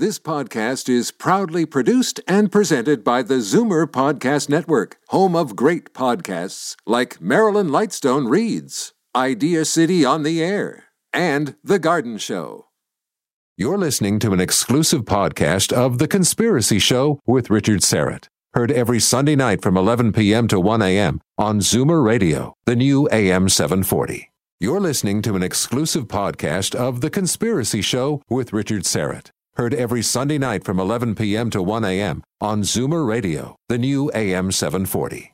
This podcast is proudly produced and presented by the Zoomer Podcast Network, home of great podcasts like Marilyn Lightstone Reads, Idea City on the Air, and The Garden Show. You're listening to an exclusive podcast of The Conspiracy Show with Richard Syrett. Heard every Sunday night from 11 p.m. to 1 a.m. on Zoomer Radio, the new AM 740. You're listening to an exclusive podcast of The Conspiracy Show with Richard Syrett. Heard every Sunday night from 11 p.m. to 1 a.m. on Zoomer Radio, the new AM 740.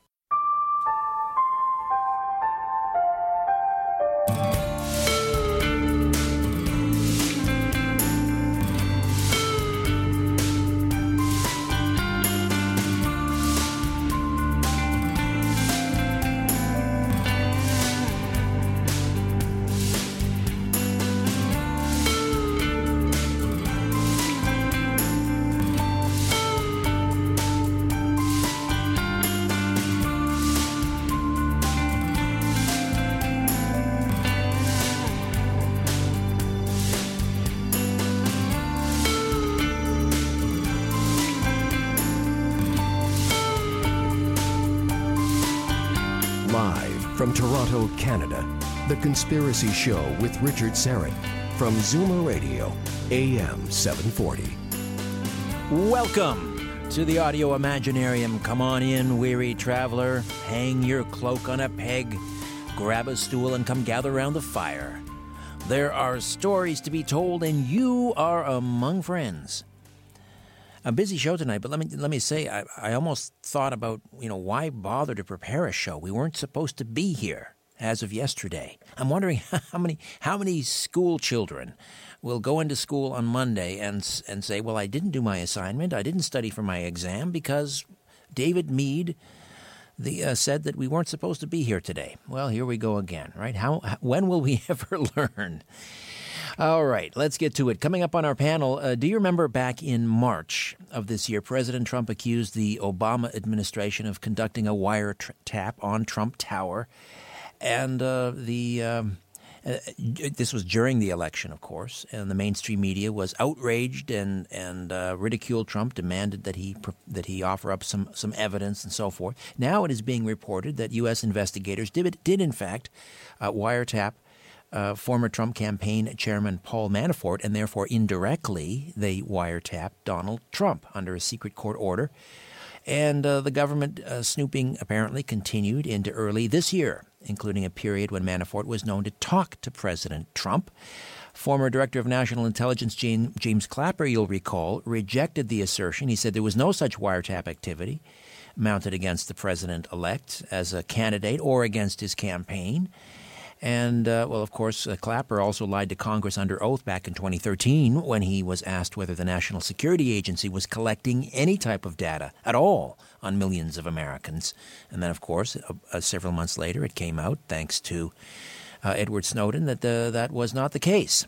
From Toronto, Canada, The Conspiracy Show with Richard Syrett from Zoomer Radio, AM 740. Welcome to the Audio Imaginarium. Come on in, weary traveler. Hang your cloak on a peg, grab a stool, and come gather around the fire. There are stories to be told, and you are among friends. A busy show tonight, but let me say, I almost thought about, why bother to prepare a show? We weren't supposed to be here as of yesterday. I'm wondering how many school children will go into school on Monday and say, well, I didn't do my assignment, I didn't study for my exam because David Meade said that we weren't supposed to be here today. Well, here we go again, right? When will we ever learn? All right, let's get to it. Coming up on our panel, do you remember back in March of this year, President Trump accused the Obama administration of conducting a wiretap on Trump Tower, and this was during the election, of course, and the mainstream media was outraged and ridiculed Trump, demanded that he offer up some evidence and so forth. Now it is being reported that U.S. investigators did in fact wiretap former Trump campaign chairman Paul Manafort, and therefore indirectly they wiretapped Donald Trump under a secret court order. And the government snooping apparently continued into early this year, including a period when Manafort was known to talk to President Trump. Former Director of National Intelligence James Clapper, you'll recall, rejected the assertion. He said there was no such wiretap activity mounted against the president-elect as a candidate or against his campaign. And, of course, Clapper also lied to Congress under oath back in 2013 when he was asked whether the National Security Agency was collecting any type of data at all on millions of Americans. And then, of course, several months later, it came out, thanks to Edward Snowden, that that was not the case.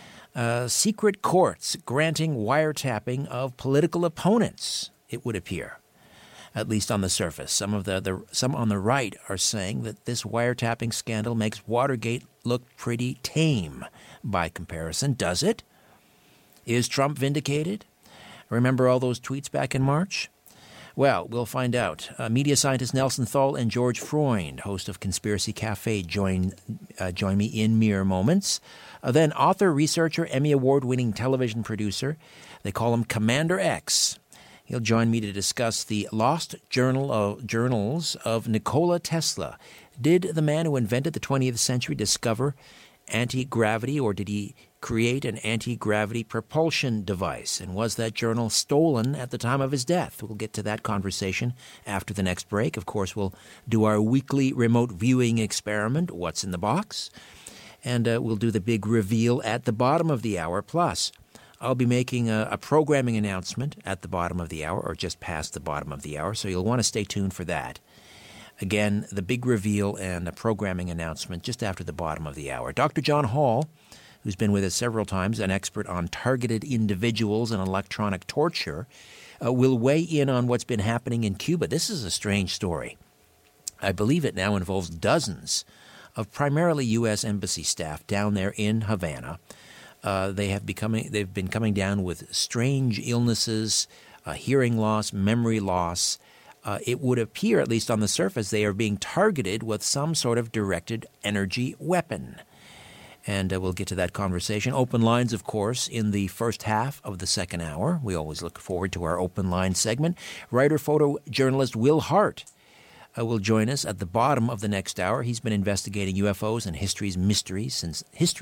Secret courts granting wiretapping of political opponents, it would appear. At least on the surface. Some on the right are saying that this wiretapping scandal makes Watergate look pretty tame by comparison. Does it? Is Trump vindicated? Remember all those tweets back in March? Well, we'll find out. Media scientist Nelson Thall and George Freund, host of Conspiracy Cafe, join me in mere moments. Then author, researcher, Emmy Award-winning television producer. They call him Commander X. He'll join me to discuss the lost journals of Nikola Tesla. Did the man who invented the 20th century discover anti-gravity, or did he create an anti-gravity propulsion device? And was that journal stolen at the time of his death? We'll get to that conversation after the next break. Of course, we'll do our weekly remote viewing experiment, What's in the Box? And we'll do the big reveal at the bottom of the hour. Plus, I'll be making a programming announcement at the bottom of the hour, or just past the bottom of the hour, so you'll want to stay tuned for that. Again, the big reveal and a programming announcement just after the bottom of the hour. Dr. John Hall, who's been with us several times, an expert on targeted individuals and electronic torture, will weigh in on what's been happening in Cuba. This is a strange story. I believe it now involves dozens of primarily U.S. embassy staff down there in Havana, they've been coming down with strange illnesses, hearing loss, memory loss. It would appear, at least on the surface, they are being targeted with some sort of directed energy weapon. And we'll get to that conversation. Open lines, of course, in the first half of the second hour. We always look forward to our open line segment. Writer, photojournalist Will Hart will join us at the bottom of the next hour. He's been investigating UFOs and history's mysteries since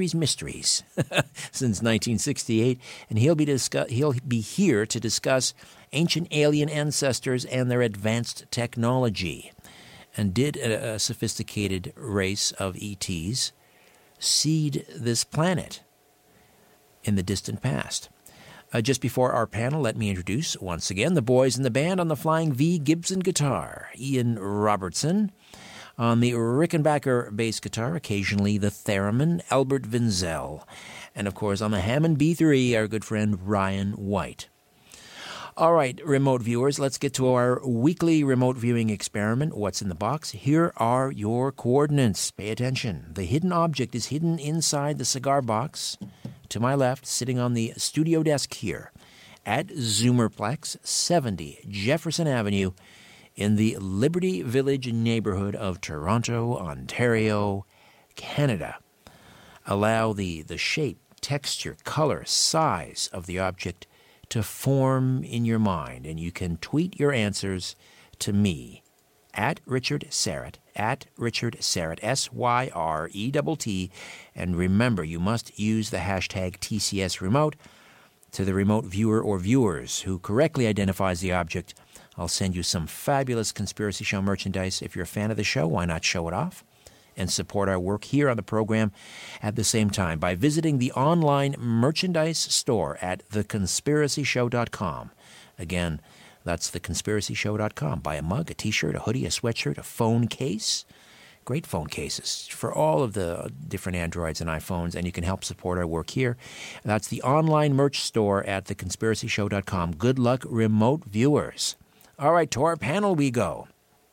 1968, and he'll be here to discuss ancient alien ancestors and their advanced technology. And did a sophisticated race of ETs seed this planet in the distant past? Just before our panel, let me introduce once again the boys in the band. On the Flying V Gibson guitar, Ian Robertson. On the Rickenbacker bass guitar, occasionally the theremin, Albert Vinzel. And of course on the Hammond B3, our good friend Ryan White. All right, remote viewers, let's get to our weekly remote viewing experiment. What's in the box? Here are your coordinates. Pay attention. The hidden object is hidden inside the cigar box to my left, sitting on the studio desk here at Zoomerplex, 70 Jefferson Avenue in the Liberty Village neighborhood of Toronto, Ontario, Canada. Allow the shape, texture, color, size of the object to form in your mind, and you can tweet your answers to me at Richard Syrett, SYRET, and remember, you must use the hashtag TCSRemote. To the remote viewer or viewers who correctly identifies the object, I'll send you some fabulous Conspiracy Show merchandise. If you're a fan of the show, why not show it off and support our work here on the program at the same time by visiting the online merchandise store at theconspiracyshow.com. Again, that's theconspiracyshow.com. Buy a mug, a T-shirt, a hoodie, a sweatshirt, a phone case. Great phone cases for all of the different Androids and iPhones, and you can help support our work here. That's the online merch store at theconspiracyshow.com. Good luck, remote viewers. All right, to our panel we go.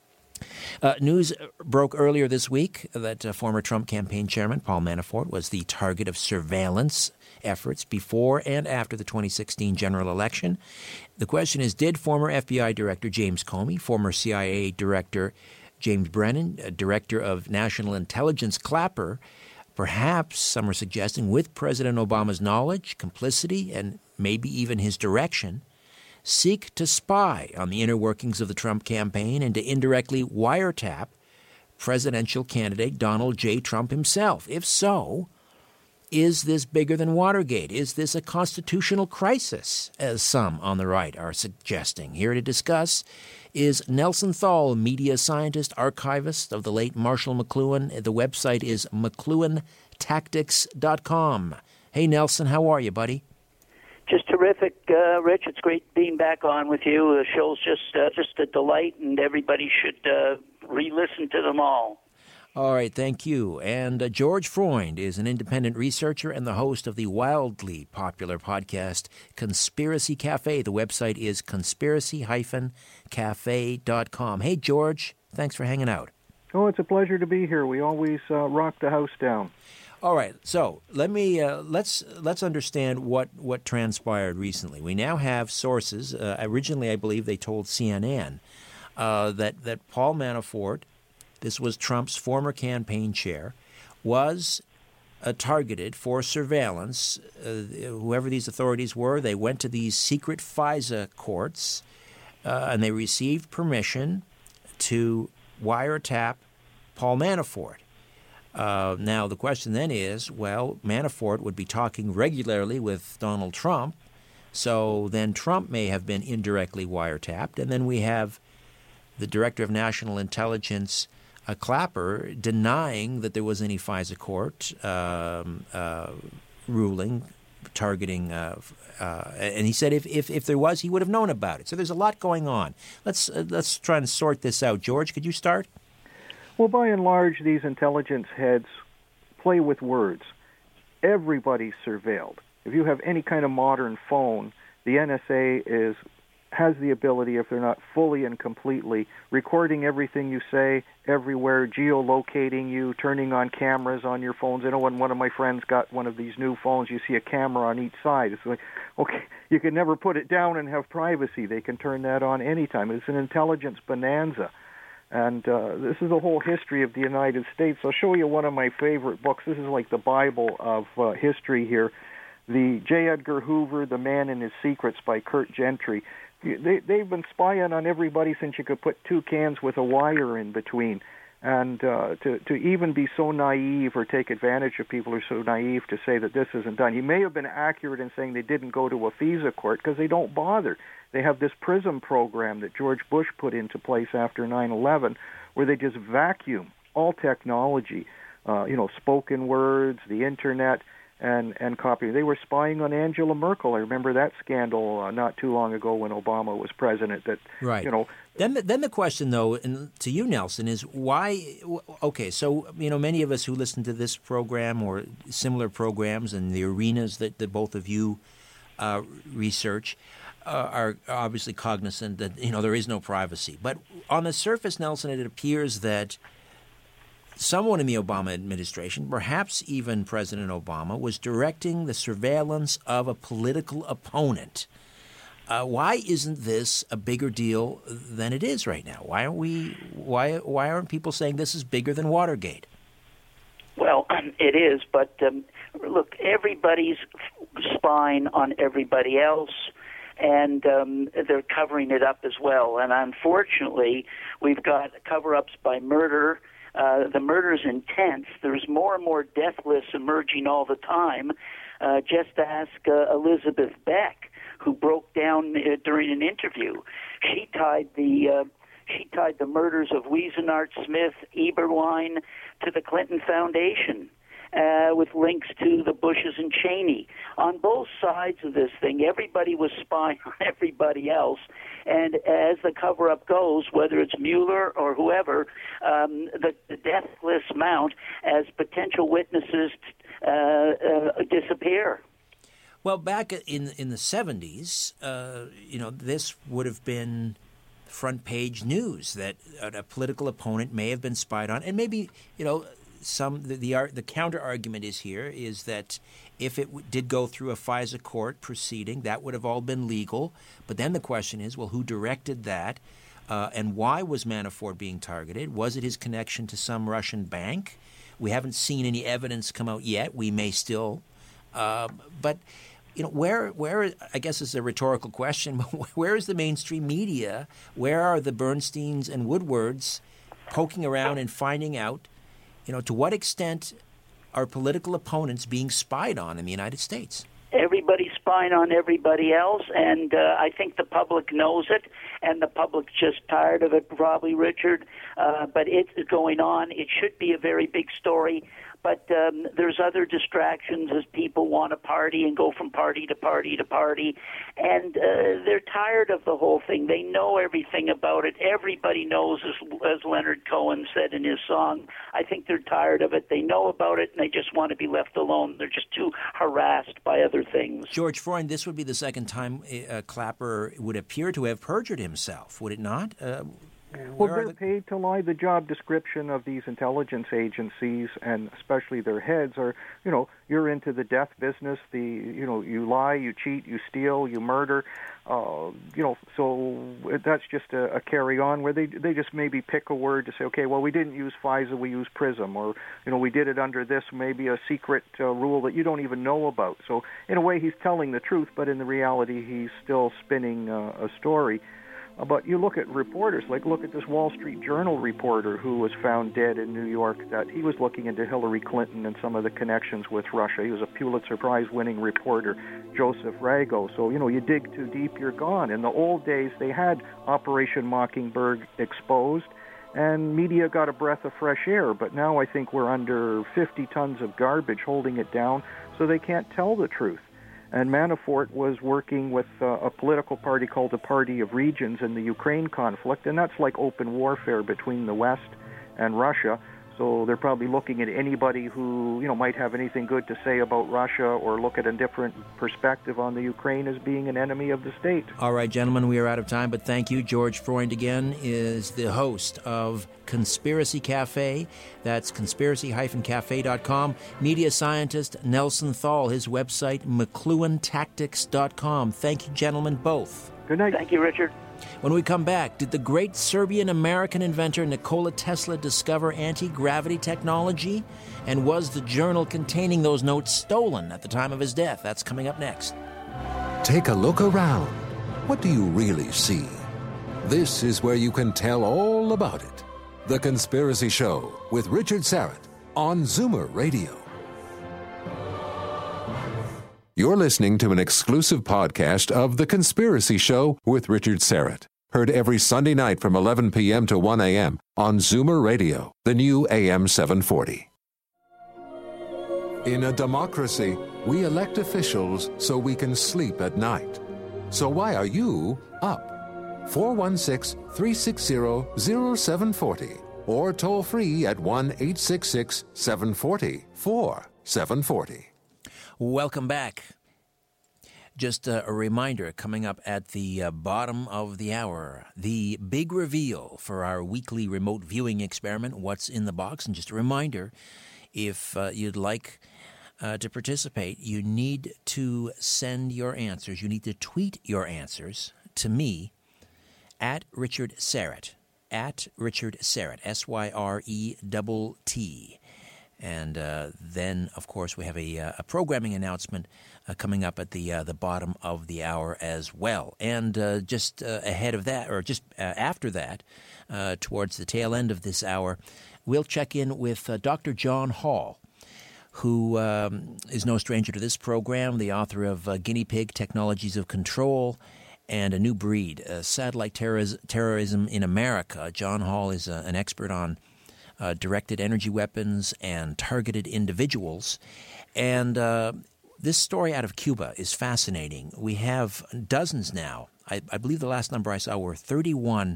News broke earlier this week that former Trump campaign chairman Paul Manafort was the target of surveillance efforts before and after the 2016 general election. The question is, did former FBI Director James Comey, former CIA Director James Brennan, Director of National Intelligence Clapper, perhaps, some are suggesting, with President Obama's knowledge, complicity, and maybe even his direction, seek to spy on the inner workings of the Trump campaign and to indirectly wiretap presidential candidate Donald J. Trump himself? If so, is this bigger than Watergate? Is this a constitutional crisis, as some on the right are suggesting? Here to discuss is Nelson Thall, media scientist, archivist of the late Marshall McLuhan. The website is McLuhanTactics.com. Hey, Nelson, how are you, buddy? Just terrific, Rich. It's great being back on with you. The show's just a delight, and everybody should re-listen to them all. All right, thank you. And George Freund is an independent researcher and the host of the wildly popular podcast Conspiracy Cafe. The website is conspiracy-cafe.com. Hey, George, thanks for hanging out. Oh, it's a pleasure to be here. We always rock the house down. All right, so let me let's understand what transpired recently. We now have sources. Originally, I believe they told CNN that Paul Manafort, this was Trump's former campaign chair, was targeted for surveillance. Whoever these authorities were, they went to these secret FISA courts, and they received permission to wiretap Paul Manafort. Now, the question then is, well, Manafort would be talking regularly with Donald Trump, so then Trump may have been indirectly wiretapped, and then we have the Director of National Intelligence, Clapper, denying that there was any FISA court ruling targeting, and he said if there was, he would have known about it. So there's a lot going on. Let's try and sort this out. George, could you start? Well, by and large, these intelligence heads play with words. Everybody's surveilled. If you have any kind of modern phone, the NSA is has the ability, if they're not fully and completely, recording everything you say everywhere, geolocating you, turning on cameras on your phones. I know when one of my friends got one of these new phones, you see a camera on each side. It's like, okay, you can never put it down and have privacy. They can turn that on anytime. It's an intelligence bonanza. And this is the whole history of the United States. I'll show you one of my favorite books. This is like the Bible of history here. The J. Edgar Hoover, The Man and His Secrets by Kurt Gentry. They've been spying on everybody since you could put two cans with a wire in between. And to even be so naive or take advantage of people who are so naive to say that this isn't done. He may have been accurate in saying they didn't go to a FISA court because they don't bother. They have this PRISM program that George Bush put into place after 9/11 where they just vacuum all technology, spoken words, the Internet, and copy. They were spying on Angela Merkel. I remember that scandal not too long ago when Obama was president. That right. Then the question, though, to you, Nelson, is why? Okay, so many of us who listen to this program or similar programs and the arenas that both of you research are obviously cognizant that there is no privacy. But on the surface, Nelson, it appears that someone in the Obama administration, perhaps even President Obama, was directing the surveillance of a political opponent. Why isn't this a bigger deal than it is right now? Why aren't people saying this is bigger than Watergate? Well, it is, but look, everybody's spying on everybody else, and they're covering it up as well. And unfortunately, we've got cover-ups by murder. The murder's intense. There's more and more death lists emerging all the time. Just ask Elizabeth Beck, who broke down during an interview. She tied the murders of Wiesenart, Smith, Eberwein to the Clinton Foundation, with links to the Bushes and Cheney. On both sides of this thing, everybody was spying on everybody else. And as the cover-up goes, whether it's Mueller or whoever, the death lists mount as potential witnesses disappear. Well, back in the 70s, this would have been front-page news that a political opponent may have been spied on. And maybe, the counter-argument is that if it did go through a FISA court proceeding, that would have all been legal. But then the question is, well, who directed that? And why was Manafort being targeted? Was it his connection to some Russian bank? We haven't seen any evidence come out yet. We may still. But, where I guess it's a rhetorical question, but where is the mainstream media? Where are the Bernsteins and Woodwards poking around and finding out, to what extent are political opponents being spied on in the United States? Everybody's spying on everybody else, and I think the public knows it, and the public's just tired of it, probably, Richard. But it's going on. It should be a very big story. But there's other distractions as people want to party and go from party to party to party. And they're tired of the whole thing. They know everything about it. Everybody knows, as Leonard Cohen said in his song. I think they're tired of it. They know about it, and they just want to be left alone. They're just too harassed by other things. George Freund, this would be the second time Clapper would appear to have perjured himself, would it not? Well, they're paid to lie. The job description of these intelligence agencies, and especially their heads, are, you're into the death business. You lie, you cheat, you steal, you murder. So that's just a carry on where they just maybe pick a word to say, okay, well, we didn't use FISA, we used PRISM, or we did it under this, maybe a secret rule that you don't even know about. So in a way, he's telling the truth, but in the reality, he's still spinning a story. But you look at reporters, look at this Wall Street Journal reporter who was found dead in New York, that he was looking into Hillary Clinton and some of the connections with Russia. He was a Pulitzer Prize-winning reporter, Joseph Rago. So, you dig too deep, you're gone. In the old days, they had Operation Mockingbird exposed, and media got a breath of fresh air. But now I think we're under 50 tons of garbage holding it down, so they can't tell the truth. And Manafort was working with a political party called the Party of Regions in the Ukraine conflict, and that's like open warfare between the West and Russia. So they're probably looking at anybody who, might have anything good to say about Russia or look at a different perspective on the Ukraine as being an enemy of the state. All right, gentlemen, we are out of time, but thank you. George Freund, again, is the host of Conspiracy Cafe. That's conspiracy-cafe.com. Media scientist Nelson Thal, his website, McLuhanTactics.com. Thank you, gentlemen, both. Good night. Thank you, Richard. When we come back, did the great Serbian-American inventor Nikola Tesla discover anti-gravity technology? And was the journal containing those notes stolen at the time of his death? That's coming up next. Take a look around. What do you really see? This is where you can tell all about it. The Conspiracy Show with Richard Syrett on Zoomer Radio. You're listening to an exclusive podcast of The Conspiracy Show with Richard Syrett. Heard every Sunday night from 11 p.m. to 1 a.m. on Zoomer Radio, the new AM 740. In a democracy, we elect officials so we can sleep at night. So why are you up? 416-360-0740 or toll free at 1-866-740-4740. Welcome back. Just a reminder, coming up at the bottom of the hour, the big reveal for our weekly remote viewing experiment, What's in the Box. And just a reminder, if you'd like to participate, you need to send your answers. You need to tweet your answers to me at Richard Syrett, Syrett, And then, of course, we have a programming announcement coming up at the bottom of the hour as well. And just ahead of that, or just after that, towards the tail end of this hour, we'll check in with Dr. John Hall, who is no stranger to this program, the author of Guinea Pig, Technologies of Control, and A New Breed, Satellite Terrorism in America. John Hall is an expert on directed energy weapons and targeted individuals. And this story out of Cuba is fascinating. We have dozens now. I believe the last number I saw were 31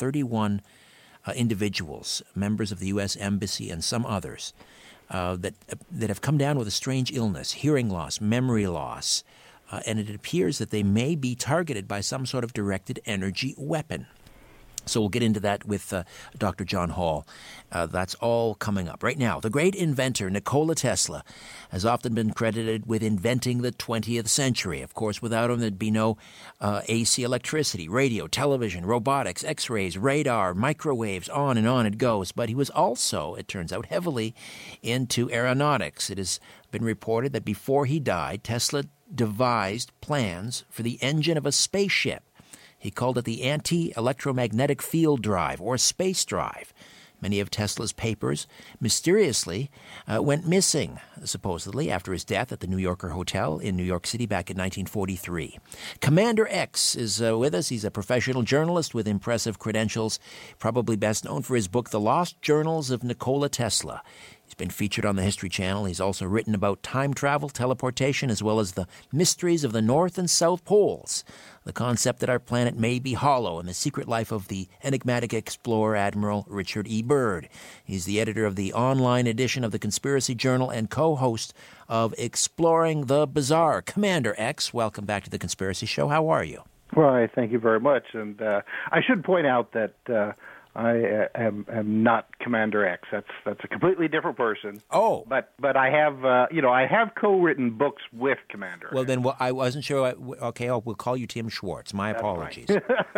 individuals, members of the U.S. Embassy and some others, that have come down with a strange illness, hearing loss, memory loss, and it appears that they may be targeted by some sort of directed energy weapon. So we'll get into that with Dr. John Hall. That's all coming up. Right now, the great inventor Nikola Tesla has often been credited with inventing the 20th century. Of course, without him, there'd be no AC electricity, radio, television, robotics, X-rays, radar, microwaves, on it goes. But he was also, it turns out, heavily into aeronautics. It has been reported that before he died, Tesla devised plans for the engine of a spaceship. He called it the anti-electromagnetic field drive, or space drive. Many of Tesla's papers mysteriously went missing, supposedly, after his death at the New Yorker Hotel in New York City back in 1943. Commander X is with us. He's a professional journalist with impressive credentials, probably best known for his book, The Lost Journals of Nikola Tesla. He's been featured on the History Channel. He's also written about time travel, teleportation, as well as the mysteries of the North and South Poles, the concept that our planet may be hollow, and the secret life of the enigmatic explorer Admiral Richard E. Byrd. He's the editor of the online edition of the Conspiracy Journal and co-host of Exploring the Bizarre. Commander X, welcome back to the Conspiracy Show. How are you? Well, thank you very much. And I should point out that I am not Commander X. That's a completely different person. Oh, but I have I have co-written books with Commander X. Well, then I wasn't sure. Okay, we'll call you Tim Schwartz. My apologies.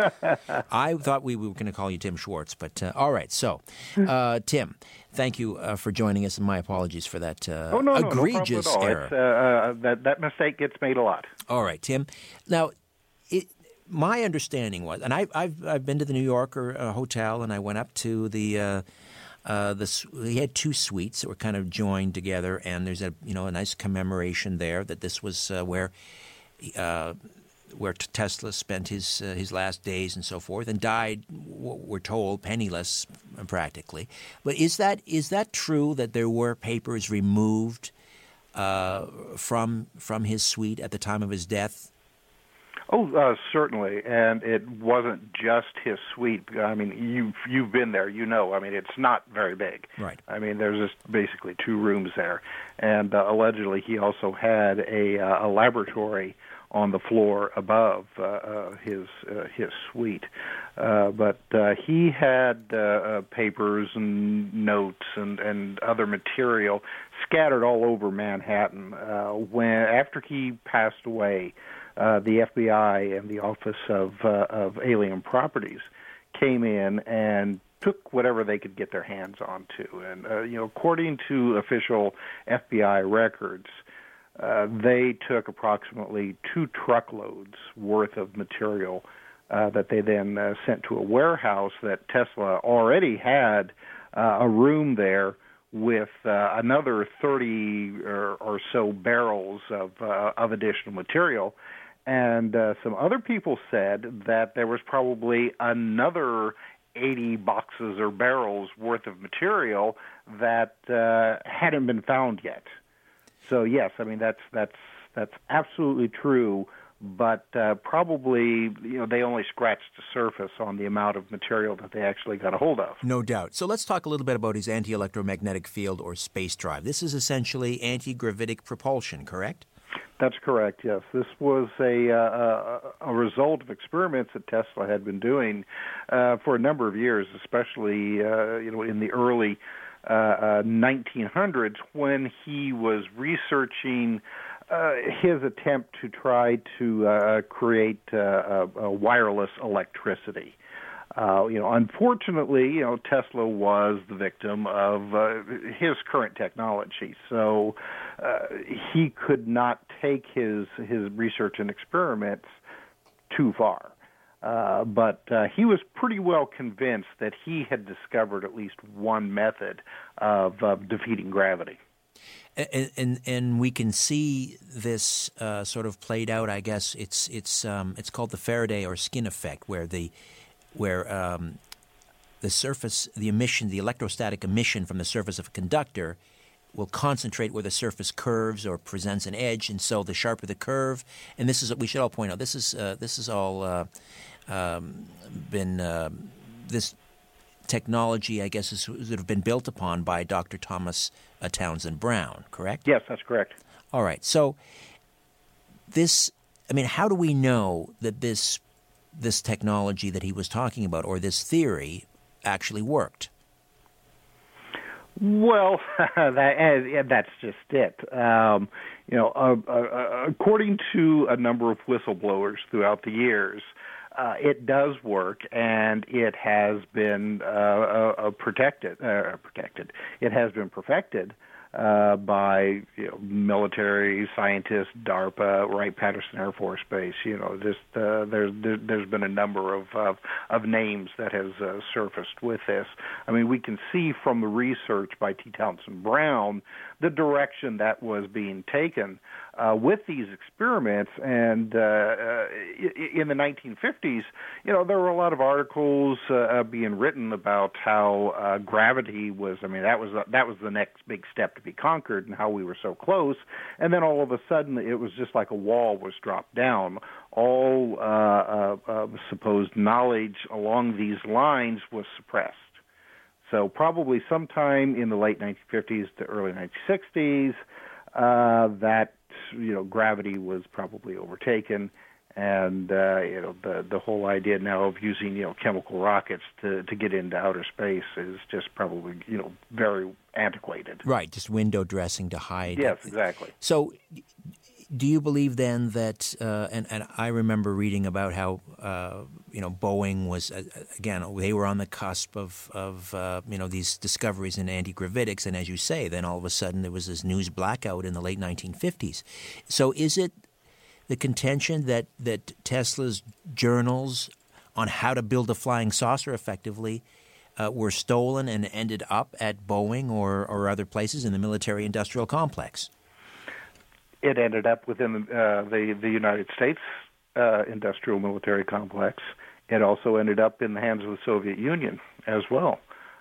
I thought we were going to call you Tim Schwartz, but all right. So, Tim, thank you for joining us, and my apologies for that egregious error. That mistake gets made a lot. All right, Tim. Now, my understanding was, and I've been to the New Yorker hotel, and I went up to the he had two suites that were kind of joined together, and there's a nice commemoration there that this was where Tesla spent his last days and so forth, and died, we're told, penniless practically. But is that true that there were papers removed from his suite at the time of his death? Oh, certainly, and it wasn't just his suite. I mean, you've been there, you know. I mean, it's not very big. Right. I mean, there's just basically 2 rooms there, and allegedly he also had a laboratory on the floor above his suite. But he had papers and notes and other material scattered all over Manhattan. After he passed away, the FBI and the Office of Alien Properties came in and took whatever they could get their hands onto. And according to official FBI records, they took approximately 2 truckloads worth of material that they then sent to a warehouse that Tesla already had a room there with another 30 or so barrels of additional material. And some other people said that there was probably another 80 boxes or barrels worth of material that hadn't been found yet. So yes, I mean that's absolutely true, but probably they only scratched the surface on the amount of material that they actually got a hold of. No doubt. So let's talk a little bit about his anti-electromagnetic field or space drive. This is essentially anti-gravitic propulsion, correct? That's correct, yes. This was a result of experiments that Tesla had been doing for a number of years, especially in the early 1900s when he was researching his attempt to try to create wireless electricity. Unfortunately, Tesla was the victim of his current technology, so he could not take his research and experiments too far. But he was pretty well convinced that he had discovered at least one method of defeating gravity. And we can see this sort of played out. I guess it's called the Faraday or skin effect, where the surface, the emission, the electrostatic emission from the surface of a conductor will concentrate where the surface curves or presents an edge, and so the sharper the curve. And this is, we should all point out, this is all been this technology, I guess, has been built upon by Dr. Thomas Townsend Brown, correct? Yes, that's correct. All right. So this, I mean, how do we know that this technology that he was talking about, or this theory, actually worked? Well, that's just it. According to a number of whistleblowers throughout the years, it does work, and it has been protected. It has been perfected by military scientists, DARPA, Wright-Patterson Air Force Base. There's been a number of names that has surfaced with this. I mean, we can see from the research by T. Townsend Brown the direction that was being taken with these experiments. And in the 1950s, there were a lot of articles being written about how gravity was. I mean, that was the next big step to be conquered, and how we were so close. And then all of a sudden, it was just like a wall was dropped down. All supposed knowledge along these lines was suppressed. So probably sometime in the late 1950s to early 1960s, that gravity was probably overtaken, and the whole idea now of using chemical rockets to get into outer space is just probably very antiquated. Right, just window dressing to hide. Yes, exactly. So, do you believe then that? And I remember reading about how Boeing was again, they were on the cusp of these discoveries in anti-gravitics, and as you say, then all of a sudden there was this news blackout in the late 1950s. So is it the contention that Tesla's journals on how to build a flying saucer effectively were stolen and ended up at Boeing or other places in the military-industrial complex? It ended up within the United States industrial military complex. It also ended up in the hands of the Soviet Union as well.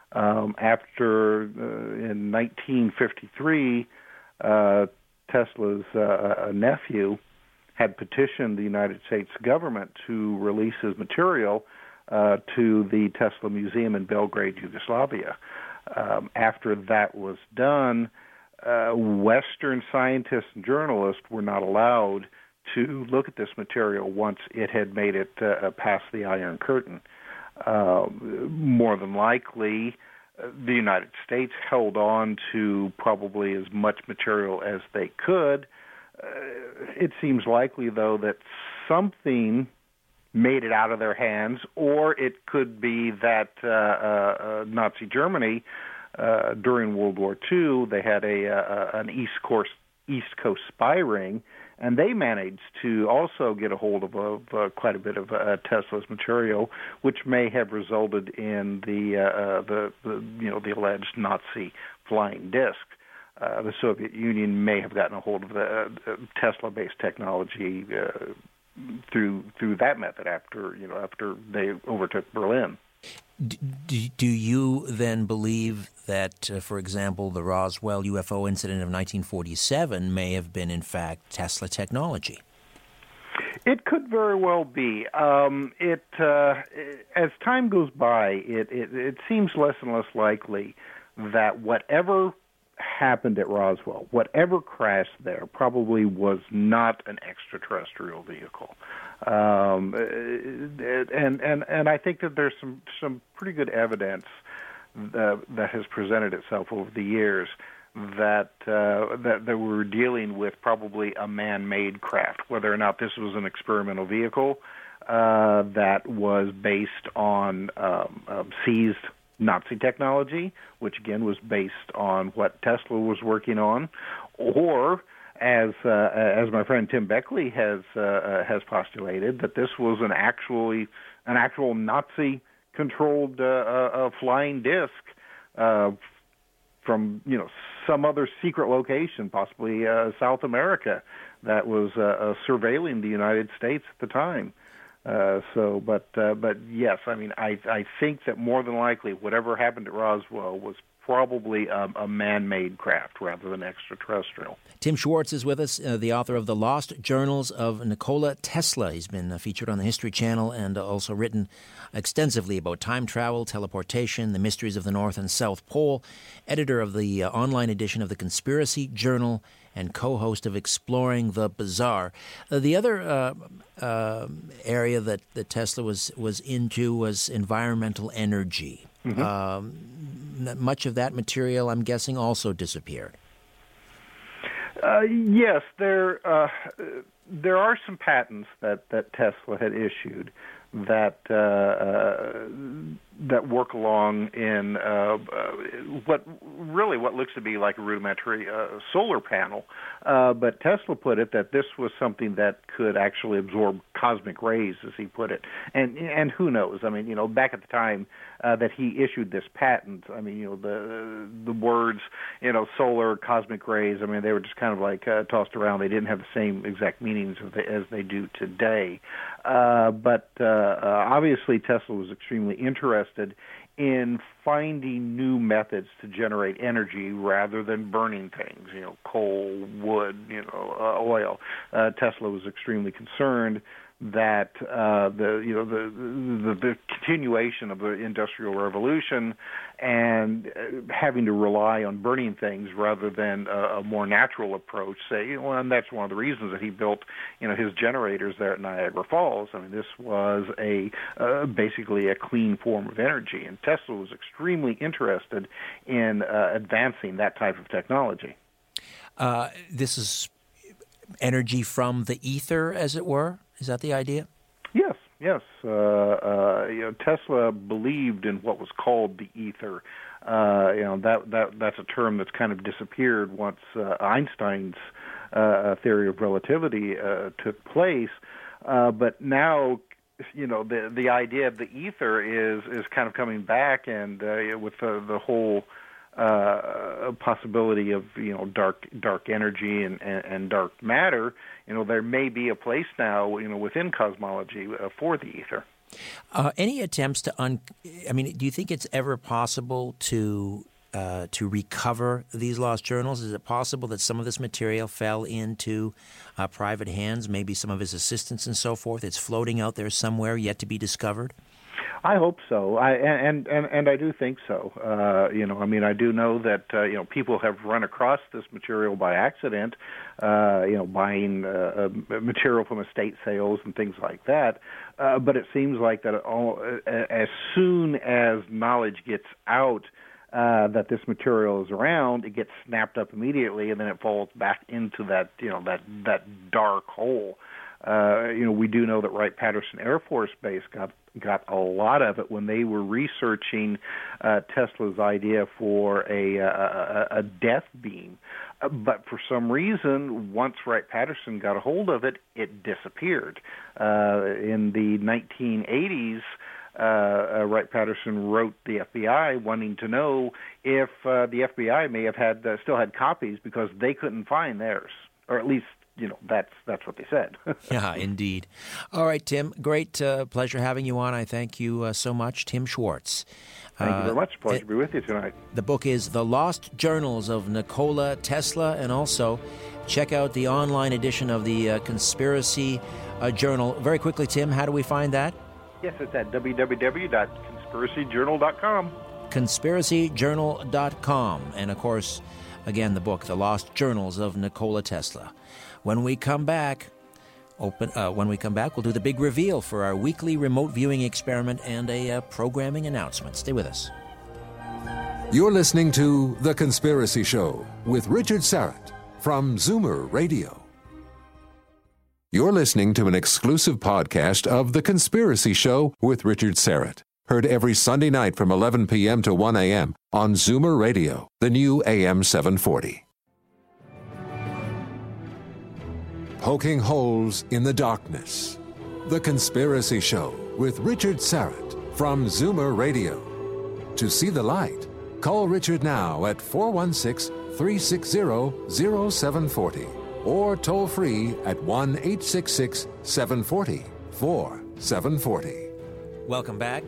After, in 1953, Tesla's nephew had petitioned the United States government to release his material to the Tesla Museum in Belgrade, Yugoslavia. After that was done, Western scientists and journalists were not allowed to look at this material once it had made it past the Iron Curtain. More than likely, the United States held on to probably as much material as they could. It seems likely, though, that something made it out of their hands, or it could be that Nazi Germany, during World War II, they had an East Coast spy ring, and they managed to also get a hold of quite a bit of Tesla's material, which may have resulted in the alleged Nazi flying disc. The Soviet Union may have gotten a hold of the Tesla-based technology through that method after they overtook Berlin. Do you then believe that, for example, the Roswell UFO incident of 1947 may have been, in fact, Tesla technology? It could very well be. As time goes by, it seems less and less likely that whatever happened at Roswell, whatever crashed there, probably was not an extraterrestrial vehicle. And I think that there's some pretty good evidence that has presented itself over the years that we were dealing with probably a man-made craft, whether or not this was an experimental vehicle that was based on seized Nazi technology, which again was based on what Tesla was working on, or as my friend Tim Beckley has postulated, that this was an actual Nazi-controlled flying disc from some other secret location, possibly South America, that was surveilling the United States at the time. But yes, I mean, I think that more than likely whatever happened at Roswell was probably a man-made craft rather than extraterrestrial. Tim Schwartz is with us, the author of The Lost Journals of Nikola Tesla. He's been featured on the History Channel and also written extensively about time travel, teleportation, the mysteries of the North and South Pole, editor of the online edition of The Conspiracy Journal, and co-host of Exploring the Bizarre. The other area that Tesla was into was environmental energy. Mm-hmm. Much of that material, I'm guessing, also disappeared. Yes, there are some patents that Tesla had issued that work along in what looks to be like a rudimentary solar panel, but Tesla put it that this was something that could actually absorb cosmic rays, as he put it, and who knows? I mean, back at the time that he issued this patent, I mean, the words, solar, cosmic rays, I mean, they were just kind of like tossed around. They didn't have the same exact meanings as they do today. But obviously Tesla was extremely interested in finding new methods to generate energy rather than burning things, coal, wood, oil. Tesla was extremely concerned that the continuation of the Industrial Revolution and having to rely on burning things rather than a more natural approach, and that's one of the reasons that he built, his generators there at Niagara Falls. I mean, this was basically a clean form of energy, and Tesla was extremely interested in advancing that type of technology. This is energy from the ether, as it were? Is that the idea? Yes. Tesla believed in what was called the ether. That's a term that's kind of disappeared once Einstein's theory of relativity took place. But now, the idea of the ether is kind of coming back, and with the whole possibility of dark energy and dark matter, there may be a place now within cosmology for the ether. Any attempts to do you think it's ever possible to to recover these lost journals? Is it possible that some of this material fell into private hands, maybe some of his assistants and so forth? It's floating out there somewhere yet to be discovered? I hope so. And I do think so. I do know that people have run across this material by accident, buying material from estate sales and things like that. But it seems like that as soon as knowledge gets out that this material is around, it gets snapped up immediately, and then it falls back into that dark hole. We do know that Wright-Patterson Air Force Base got a lot of it when they were researching Tesla's idea for a death beam. But for some reason, once Wright-Patterson got a hold of it, it disappeared. In the 1980s, Wright-Patterson wrote the FBI wanting to know if the FBI may have still had copies because they couldn't find theirs, or at least that's what they said. Yeah, indeed. All right, Tim, great pleasure having you on. I thank you so much. Tim Schwartz. Thank you very much. Pleasure to be with you tonight. The book is The Lost Journals of Nikola Tesla, and also check out the online edition of the Conspiracy Journal. Very quickly, Tim, how do we find that? Yes, it's at www.conspiracyjournal.com. Conspiracyjournal.com. And, of course, again, the book, The Lost Journals of Nikola Tesla. When we come back, we'll do the big reveal for our weekly remote viewing experiment and a programming announcement. Stay with us. You're listening to The Conspiracy Show with Richard Syrett from Zoomer Radio. You're listening to an exclusive podcast of The Conspiracy Show with Richard Syrett. Heard every Sunday night from 11 p.m. to 1 a.m. on Zoomer Radio, the new AM 740. Poking holes in the darkness. The Conspiracy Show with Richard Syrett from Zoomer Radio. To see the light, call Richard now at 416-360-0740 or toll free at 1-866-740-4740. Welcome back.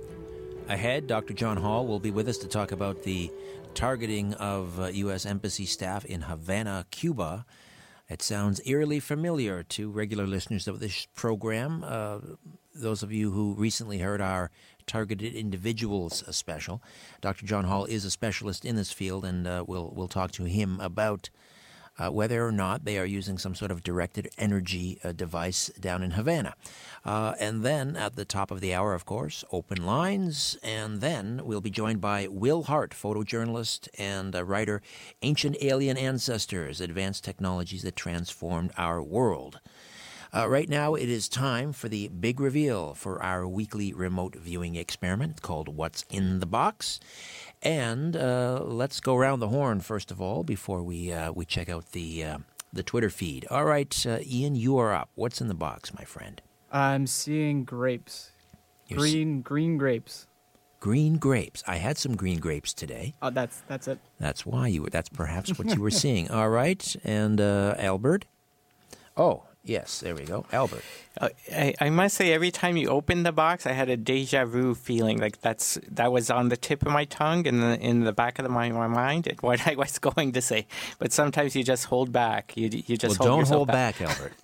Ahead, Dr. John Hall will be with us to talk about the targeting of U.S. Embassy staff in Havana, Cuba. It sounds eerily familiar to regular listeners of this program. Those of you who recently heard our Targeted Individuals special, Dr. John Hall is a specialist in this field, and we'll talk to him about whether or not they are using some sort of directed energy device down in Havana. And then at the top of the hour, of course, open lines. And then we'll be joined by Will Hart, photojournalist and writer, Ancient Alien Ancestors, Advanced Technologies That Transformed Our World. Right now, it is time for the big reveal for our weekly remote viewing experiment called What's in the Box. And let's go around the horn, first of all, before we check out the Twitter feed. All right, Ian, you are up. What's in the box, my friend? I'm seeing grapes. Green grapes. Green grapes. I had some green grapes today. Oh, that's it. That's why that's perhaps what you were seeing. All right, and Albert? Oh, yes, there we go. Albert. I must say, every time you opened the box, I had a deja vu feeling. Like that was on the tip of my tongue and in the back of my mind what I was going to say. But sometimes you just hold back. You just hold yourself hold back, Albert.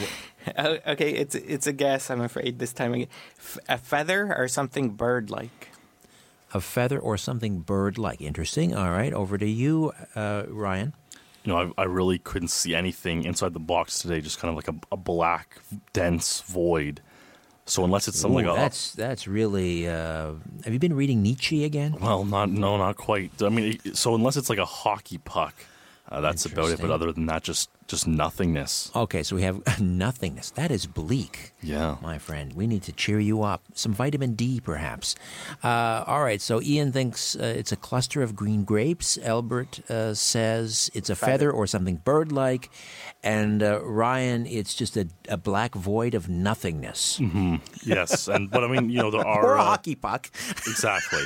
Okay, it's a guess, I'm afraid, this time. A feather or something bird-like. A feather or something bird-like. Interesting. All right, over to you, Ryan. I really couldn't see anything inside the box today, just kind of like a black, dense void. So unless it's something that's really. Have you been reading Nietzsche again? Well, not quite. I mean, so unless it's like a hockey puck, that's about it. But other than that, just nothingness. Okay, so we have nothingness. That is bleak. Yeah, my friend. We need to cheer you up. Some vitamin D, perhaps. All right. So Ian thinks it's a cluster of green grapes. Albert says it's a feather or something bird-like, and Ryan, it's just a black void of nothingness. Mm-hmm. Yes, but I mean, there are or a hockey puck. Exactly.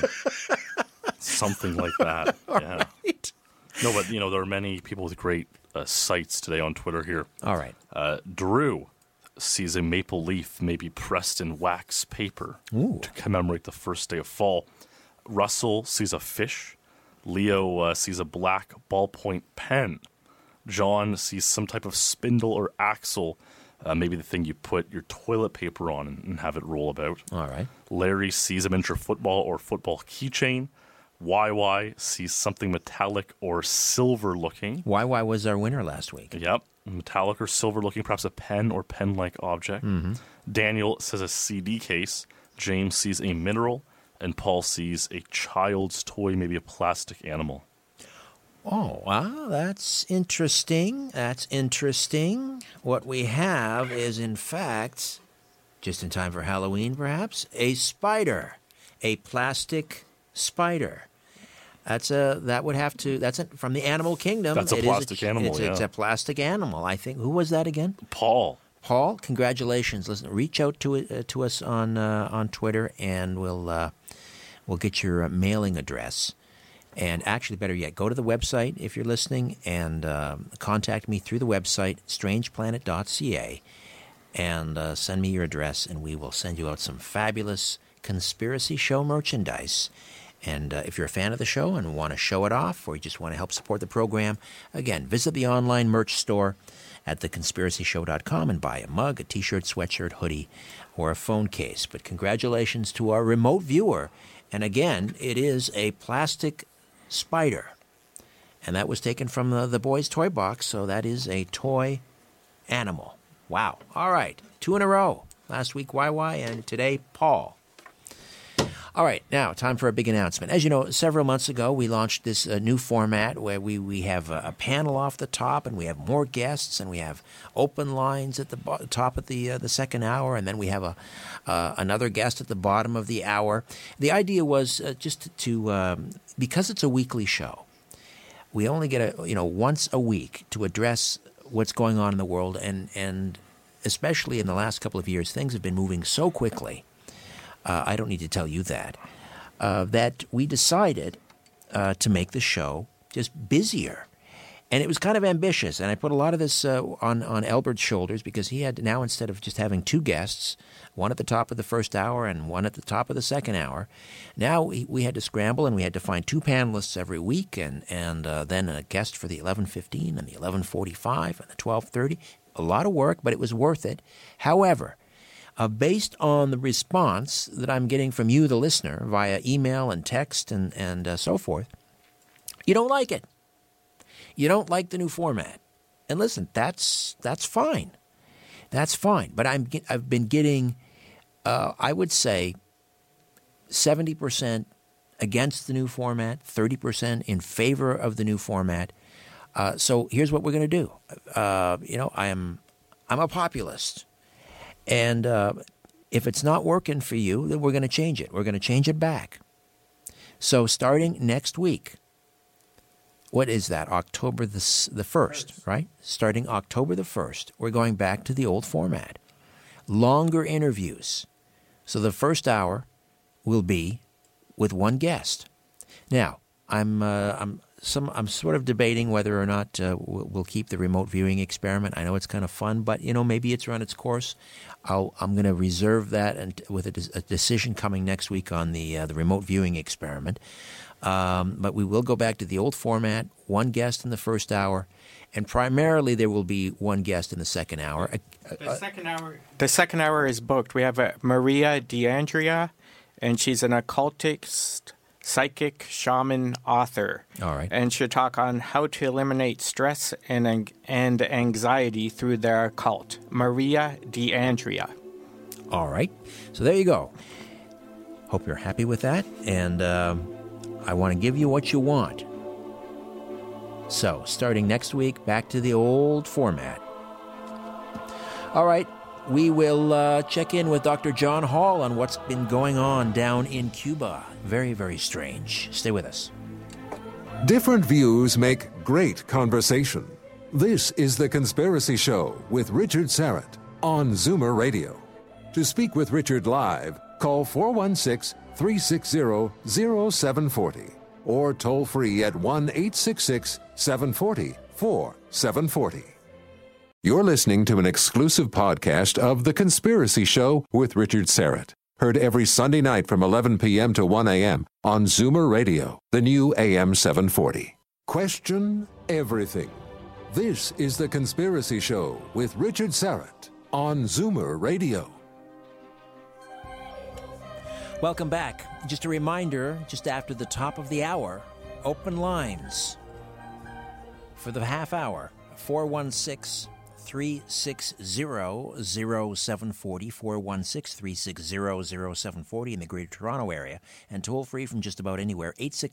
Something like that. All yeah. Right. No, but there are many people with great sites today on Twitter here. All right. Drew sees a maple leaf maybe pressed in wax paper to commemorate the first day of fall. Russell sees a fish Leo sees a black ballpoint pen. John sees some type of spindle or axle, maybe the thing you put your toilet paper on and have it roll about. All right. Larry sees a miniature football or football keychain. YY sees something metallic or silver looking. YY was our winner last week. Yep. Metallic or silver looking, perhaps a pen or pen-like object. Mm-hmm. Daniel says a CD case. James sees a mineral. And Paul sees a child's toy, maybe a plastic animal. Oh, wow, that's interesting. That's interesting. What we have is, in fact, just in time for Halloween, perhaps, a spider, a plastic spider. That's from the animal kingdom. That's a plastic animal, It's a plastic animal. I think. Who was that again? Paul. Paul, congratulations. Listen, reach out to us on Twitter, and we'll get your mailing address. And actually, better yet, go to the website if you're listening, and contact me through the website, strangeplanet.ca, and send me your address, and we will send you out some fabulous Conspiracy Show merchandise. And if you're a fan of the show and want to show it off, or you just want to help support the program, again, visit the online merch store at theconspiracyshow.com and buy a mug, a T-shirt, sweatshirt, hoodie, or a phone case. But congratulations to our remote viewer. And again, it is a plastic spider. And that was taken from the boys' toy box, so that is a toy animal. Wow. All right. 2 in a row. Last week, YY, and today, Paul. All right, now, time for a big announcement. As you know, several months ago, we launched this new format where we have a panel off the top, and we have more guests, and we have open lines at the top of the second hour, and then we have another guest at the bottom of the hour. The idea was just to because it's a weekly show, we only get once a week to address what's going on in the world, and especially in the last couple of years, things have been moving so quickly. I don't need to tell you that we decided to make the show just busier. And it was kind of ambitious, and I put a lot of this on Albert's shoulders, because he had now, instead of just having 2 guests, one at the top of the first hour and one at the top of the second hour, now we had to scramble, and we had to find 2 panelists every week, and then a guest for the 11:15 and the 11:45 and the 12:30. A lot of work, but it was worth it. However, based on the response that I'm getting from you, the listener, via email and text and so forth, you don't like it. You don't like the new format. And listen, that's fine. That's fine. But I've been getting, I would say, 70% against the new format, 30% in favor of the new format. So here's what we're going to do. I'm a populist. And if it's not working for you, then we're going to change it. We're going to change it back. So starting next week, what is that? October the 1st, right? Starting October the 1st, we're going back to the old format. Longer interviews. So the first hour will be with one guest. Now, I'm sort of debating whether or not we'll keep the remote viewing experiment. I know it's kind of fun, but maybe it's run its course. I'm going to reserve that, and with a decision coming next week on the remote viewing experiment. But we will go back to the old format, one guest in the first hour, and primarily there will be one guest in the second hour. The second hour is booked. We have Maria D'Andrea, and she's an occultist, psychic, shaman, author. All right. And she'll talk on how to eliminate stress and anxiety through their occult. Maria D'Andrea. All right. So there you go. Hope you're happy with that. And I want to give you what you want. So, starting next week, back to the old format. All right. We will check in with Dr. John Hall on what's been going on down in Cuba. Very, very strange. Stay with us. Different views make great conversation. This is The Conspiracy Show with Richard Syrett on Zoomer Radio. To speak with Richard live, call 416-360-0740 or toll free at 1-866-740-4740. You're listening to an exclusive podcast of The Conspiracy Show with Richard Syrett. Heard every Sunday night from 11 p.m. to 1 a.m. on Zoomer Radio, the new AM 740. Question everything. This is The Conspiracy Show with Richard Syrett on Zoomer Radio. Welcome back. Just a reminder, just after the top of the hour, open lines for the half hour, 416-360-0740, 416-360-0740 in the Greater Toronto Area, and toll-free from just about anywhere,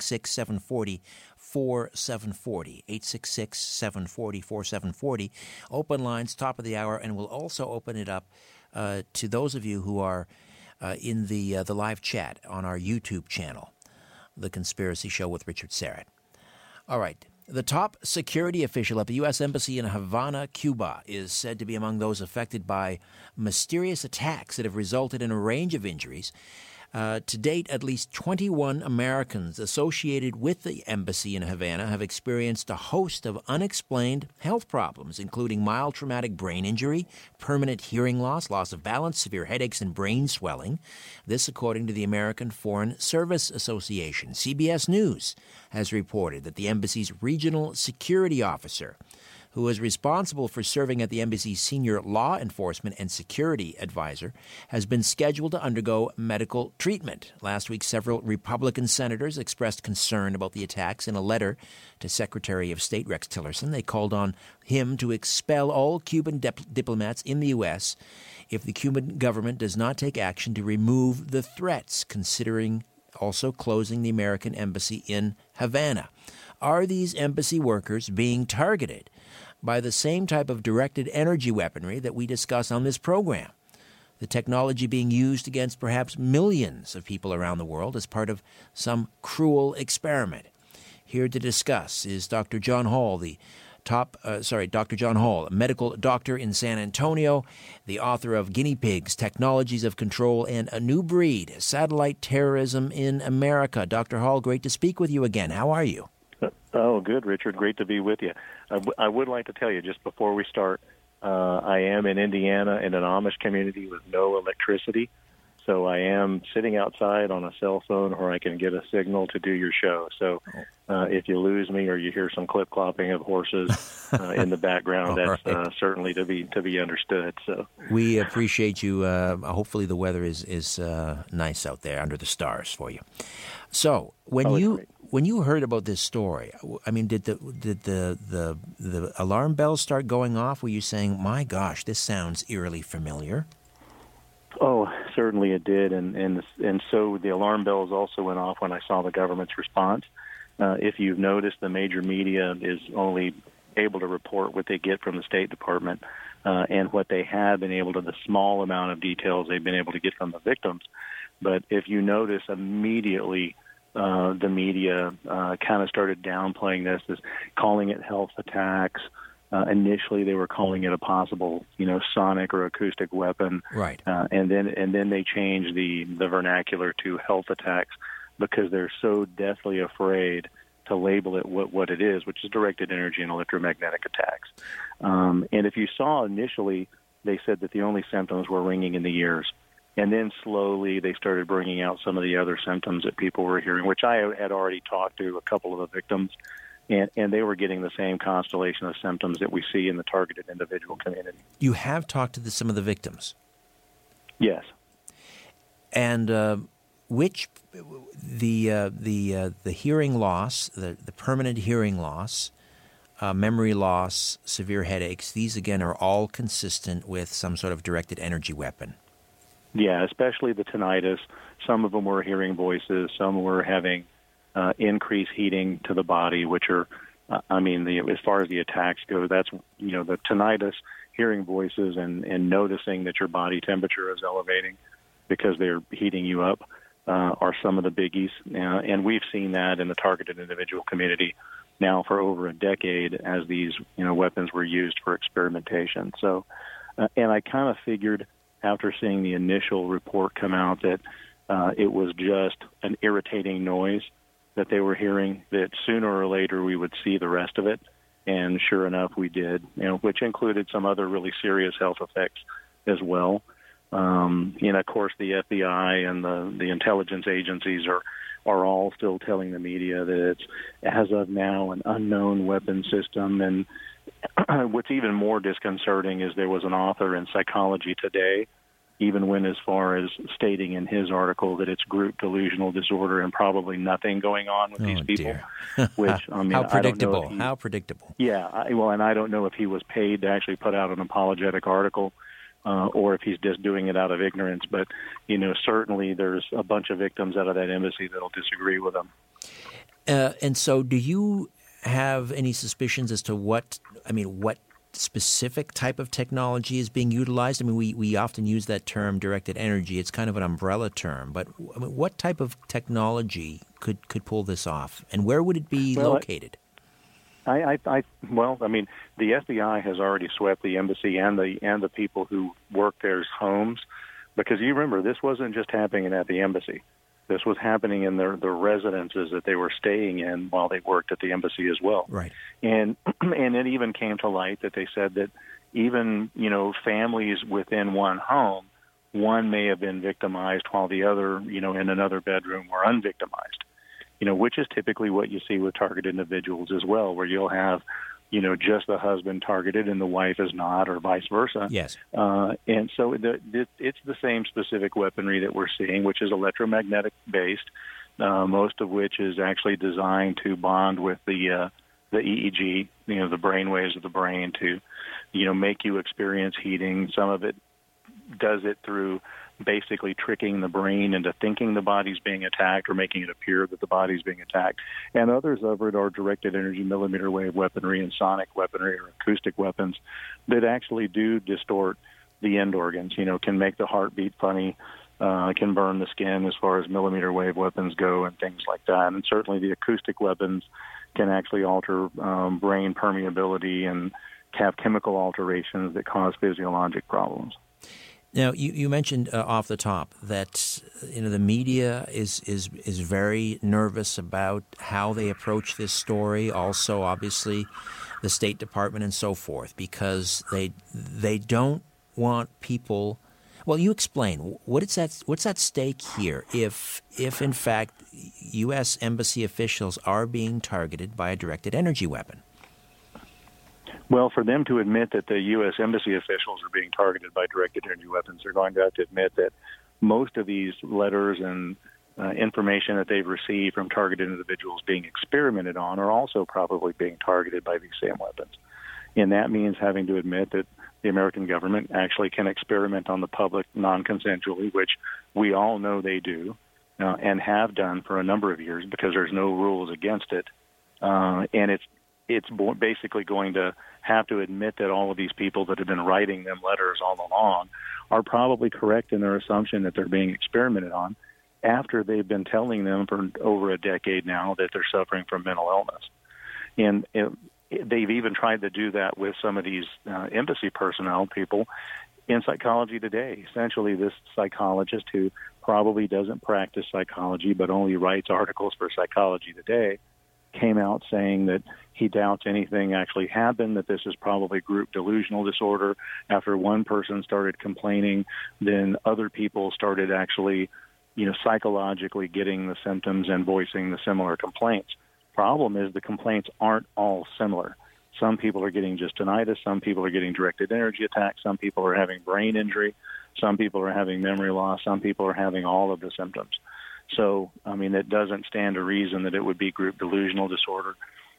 866-740-4740, 866-740-4740. Open lines, top of the hour, and we'll also open it up to those of you who are in the live chat on our YouTube channel, The Conspiracy Show with Richard Syrett. All right. The top security official at the U.S. Embassy in Havana, Cuba, is said to be among those affected by mysterious attacks that have resulted in a range of injuries. To date, at least 21 Americans associated with the embassy in Havana have experienced a host of unexplained health problems, including mild traumatic brain injury, permanent hearing loss, loss of balance, severe headaches, and brain swelling. This, according to the American Foreign Service Association. CBS News has reported that the embassy's regional security officer, who is responsible for serving at the embassy's senior law enforcement and security advisor, has been scheduled to undergo medical treatment. Last week, several Republican senators expressed concern about the attacks in a letter to Secretary of State Rex Tillerson. They called on him to expel all Cuban diplomats in the U.S. if the Cuban government does not take action to remove the threats, considering also closing the American embassy in Havana. Are these embassy workers being targeted by the same type of directed energy weaponry that we discuss on this program? The technology being used against perhaps millions of people around the world as part of some cruel experiment. Here to discuss is Dr. John Hall, Dr. John Hall, a medical doctor in San Antonio, the author of Guinea Pigs, Technologies of Control and a New Breed, Satellite Terrorism in America. Dr. Hall, great to speak with you again. How are you? Oh, good, Richard. Great to be with you. I would like to tell you, just before we start, I am in Indiana in an Amish community with no electricity, so I am sitting outside on a cell phone where I can get a signal to do your show. So if you lose me or you hear some clip-clopping of horses in the background, that's right. Certainly to be understood. So we appreciate you. Hopefully the weather is nice out there under the stars for you. So when you heard about this story, I mean, did the alarm bells start going off? Were you saying, "My gosh, this sounds eerily familiar"? Oh, certainly it did, and so the alarm bells also went off when I saw the government's response. If you've noticed, the major media is only able to report what they get from the State Department, and what they have been able to, the small amount of details they've been able to get from the victims. But if you notice, immediately the media kind of started downplaying this, as calling it health attacks. Initially, they were calling it a possible, sonic or acoustic weapon, right? And then they changed the vernacular to health attacks because they're so deathly afraid to label it what it is, which is directed energy and electromagnetic attacks. And if you saw initially, they said that the only symptoms were ringing in the ears. And then slowly they started bringing out some of the other symptoms that people were hearing, which I had already talked to a couple of the victims, and they were getting the same constellation of symptoms that we see in the targeted individual community. You have talked to some of the victims? Yes. And the hearing loss, the permanent hearing loss, memory loss, severe headaches, these again are all consistent with some sort of directed energy weapon. Yeah, especially the tinnitus. Some of them were hearing voices. Some were having increased heating to the body, which are, as far as the attacks go, that's, the tinnitus, hearing voices, and noticing that your body temperature is elevating because they're heating you up are some of the biggies. And we've seen that in the targeted individual community now for over a decade as these, weapons were used for experimentation. So, and I kind of figured, after seeing the initial report come out, that it was just an irritating noise that they were hearing, that sooner or later we would see the rest of it. And sure enough, we did, which included some other really serious health effects as well. And of course, the FBI and the intelligence agencies are all still telling the media that it's, as of now, an unknown weapon system. And what's even more disconcerting is there was an author in Psychology Today, even went as far as stating in his article that it's group delusional disorder and probably nothing going on with these people. Which, I mean, how predictable! I don't know How predictable! Yeah, and I don't know if he was paid to actually put out an apologetic article, or if he's just doing it out of ignorance. But certainly there's a bunch of victims out of that embassy that'll disagree with him. And so, do you have any suspicions as to what specific type of technology is being utilized? I mean, we often use that term directed energy. It's kind of an umbrella term, but what type of technology could pull this off, and where would it be located? The FBI has already swept the embassy and the people who work there's homes, because you remember this wasn't just happening at the embassy. This was happening in the residences that they were staying in while they worked at the embassy as well. Right. And it even came to light that they said that even, families within one home, one may have been victimized while the other, in another bedroom were unvictimized, which is typically what you see with targeted individuals as well, where you'll have, just the husband targeted and the wife is not, or vice versa. Yes. And so it's the same specific weaponry that we're seeing, which is electromagnetic based, most of which is actually designed to bond with the EEG, the brain waves of the brain to, make you experience heating. Some of it does it through basically tricking the brain into thinking the body's being attacked or making it appear that the body's being attacked. And others of it are directed energy millimeter wave weaponry and sonic weaponry or acoustic weapons that actually do distort the end organs, can make the heart beat funny, can burn the skin as far as millimeter wave weapons go and things like that. And certainly the acoustic weapons can actually alter brain permeability and have chemical alterations that cause physiologic problems. Now, you mentioned off the top that the media is very nervous about how they approach this story. Also, obviously, the State Department and so forth, because they don't want people. Well, you explain what's at stake here if in fact U.S. embassy officials are being targeted by a directed energy weapon. Well, for them to admit that the U.S. embassy officials are being targeted by directed energy weapons, they're going to have to admit that most of these letters and information that they've received from targeted individuals being experimented on are also probably being targeted by these same weapons. And that means having to admit that the American government actually can experiment on the public non-consensually, which we all know they do and have done for a number of years because there's no rules against it. And it's basically going to have to admit that all of these people that have been writing them letters all along are probably correct in their assumption that they're being experimented on after they've been telling them for over a decade now that they're suffering from mental illness. And they've even tried to do that with some of these embassy personnel people in Psychology Today. Essentially, this psychologist who probably doesn't practice psychology but only writes articles for Psychology Today came out saying that he doubts anything actually happened, that this is probably group delusional disorder. After one person started complaining, then other people started actually, psychologically getting the symptoms and voicing the similar complaints. Problem is the complaints aren't all similar. Some people are getting just tinnitus, some people are getting directed energy attacks, some people are having brain injury, some people are having memory loss, some people are having all of the symptoms. So, it doesn't stand to reason that it would be group delusional disorder.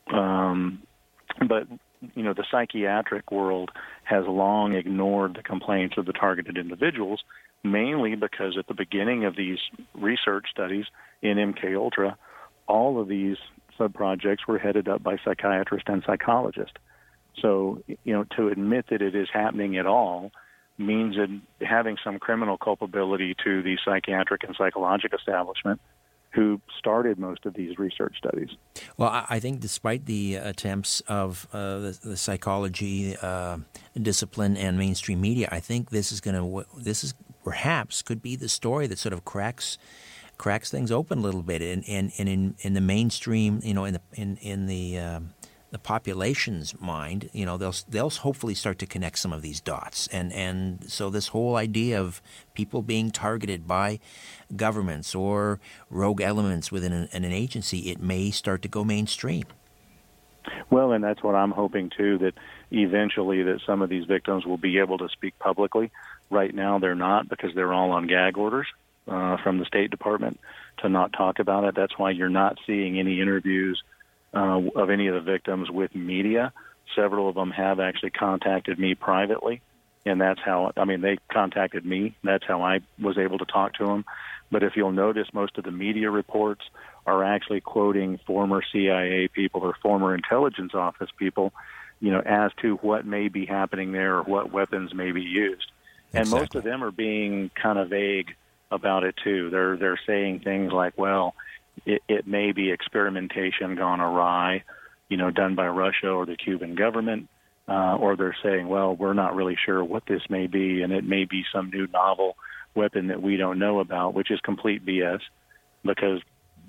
But, the psychiatric world has long ignored the complaints of the targeted individuals, mainly because at the beginning of these research studies in MKUltra, all of these sub-projects were headed up by psychiatrists and psychologists. So, to admit that it is happening at all means that having some criminal culpability to the psychiatric and psychologic establishment who started most of these research studies. Well, I think despite the attempts of the psychology discipline and mainstream media, I think this is perhaps could be the story that sort of cracks cracks things open a little bit. And in the mainstream, in the the population's mind, they'll hopefully start to connect some of these dots. And so this whole idea of people being targeted by governments or rogue elements within an agency, it may start to go mainstream. Well, and that's what I'm hoping, too, that eventually that some of these victims will be able to speak publicly. Right now they're not, because they're all on gag orders from the State Department to not talk about it. That's why you're not seeing any interviews of any of the victims with media. Several of them have actually contacted me privately, and that's how, they contacted me. That's how I was able to talk to them. But if you'll notice, most of the media reports are actually quoting former CIA people or former intelligence office people, as to what may be happening there or what weapons may be used. And Exactly. most of them are being kind of vague about it, too. They're saying things like, well, it may be experimentation gone awry, done by Russia or the Cuban government, or they're saying, well, we're not really sure what this may be, and it may be some new novel weapon that we don't know about, which is complete BS, because,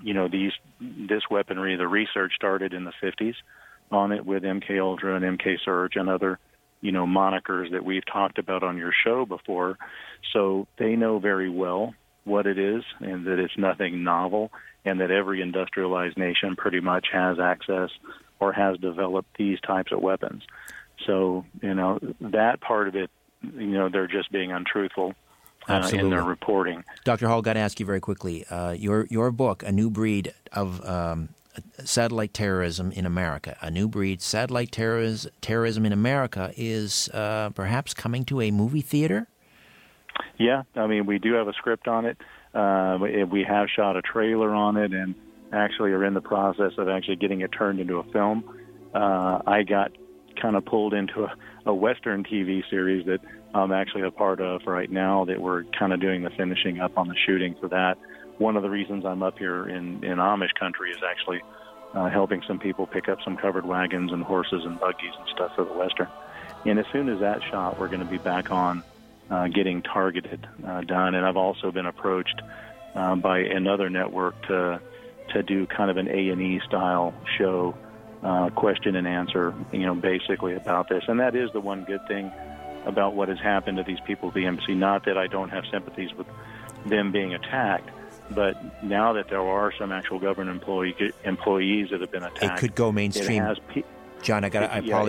this weaponry, the research started in the 50s on it with MK Ultra and MK Surge and other, monikers that we've talked about on your show before. So they know very well what it is and that it's nothing novel, and that every industrialized nation pretty much has access or has developed these types of weapons. So, that part of it, they're just being untruthful in their reporting. Dr. Hall, got to ask you very quickly, your book, A New Breed of Satellite Terrorism in America, A New Breed, Satellite Terrorism in America, is perhaps coming to a movie theater? Yeah, we do have a script on it. We have shot a trailer on it and actually are in the process of actually getting it turned into a film. I got kind of pulled into a Western TV series that I'm actually a part of right now, that we're kind of doing the finishing up on the shooting for that. One of the reasons I'm up here in Amish country is actually helping some people pick up some covered wagons and horses and buggies and stuff for the Western. And as soon as that's shot, we're going to be back on getting Targeted done. And I've also been approached by another network to do kind of an A&E style show, question and answer, basically about this. And that is the one good thing about what has happened to these people at the embassy. Not that I don't have sympathies with them being attacked, but now that there are some actual government employees that have been attacked, it could go mainstream. John, I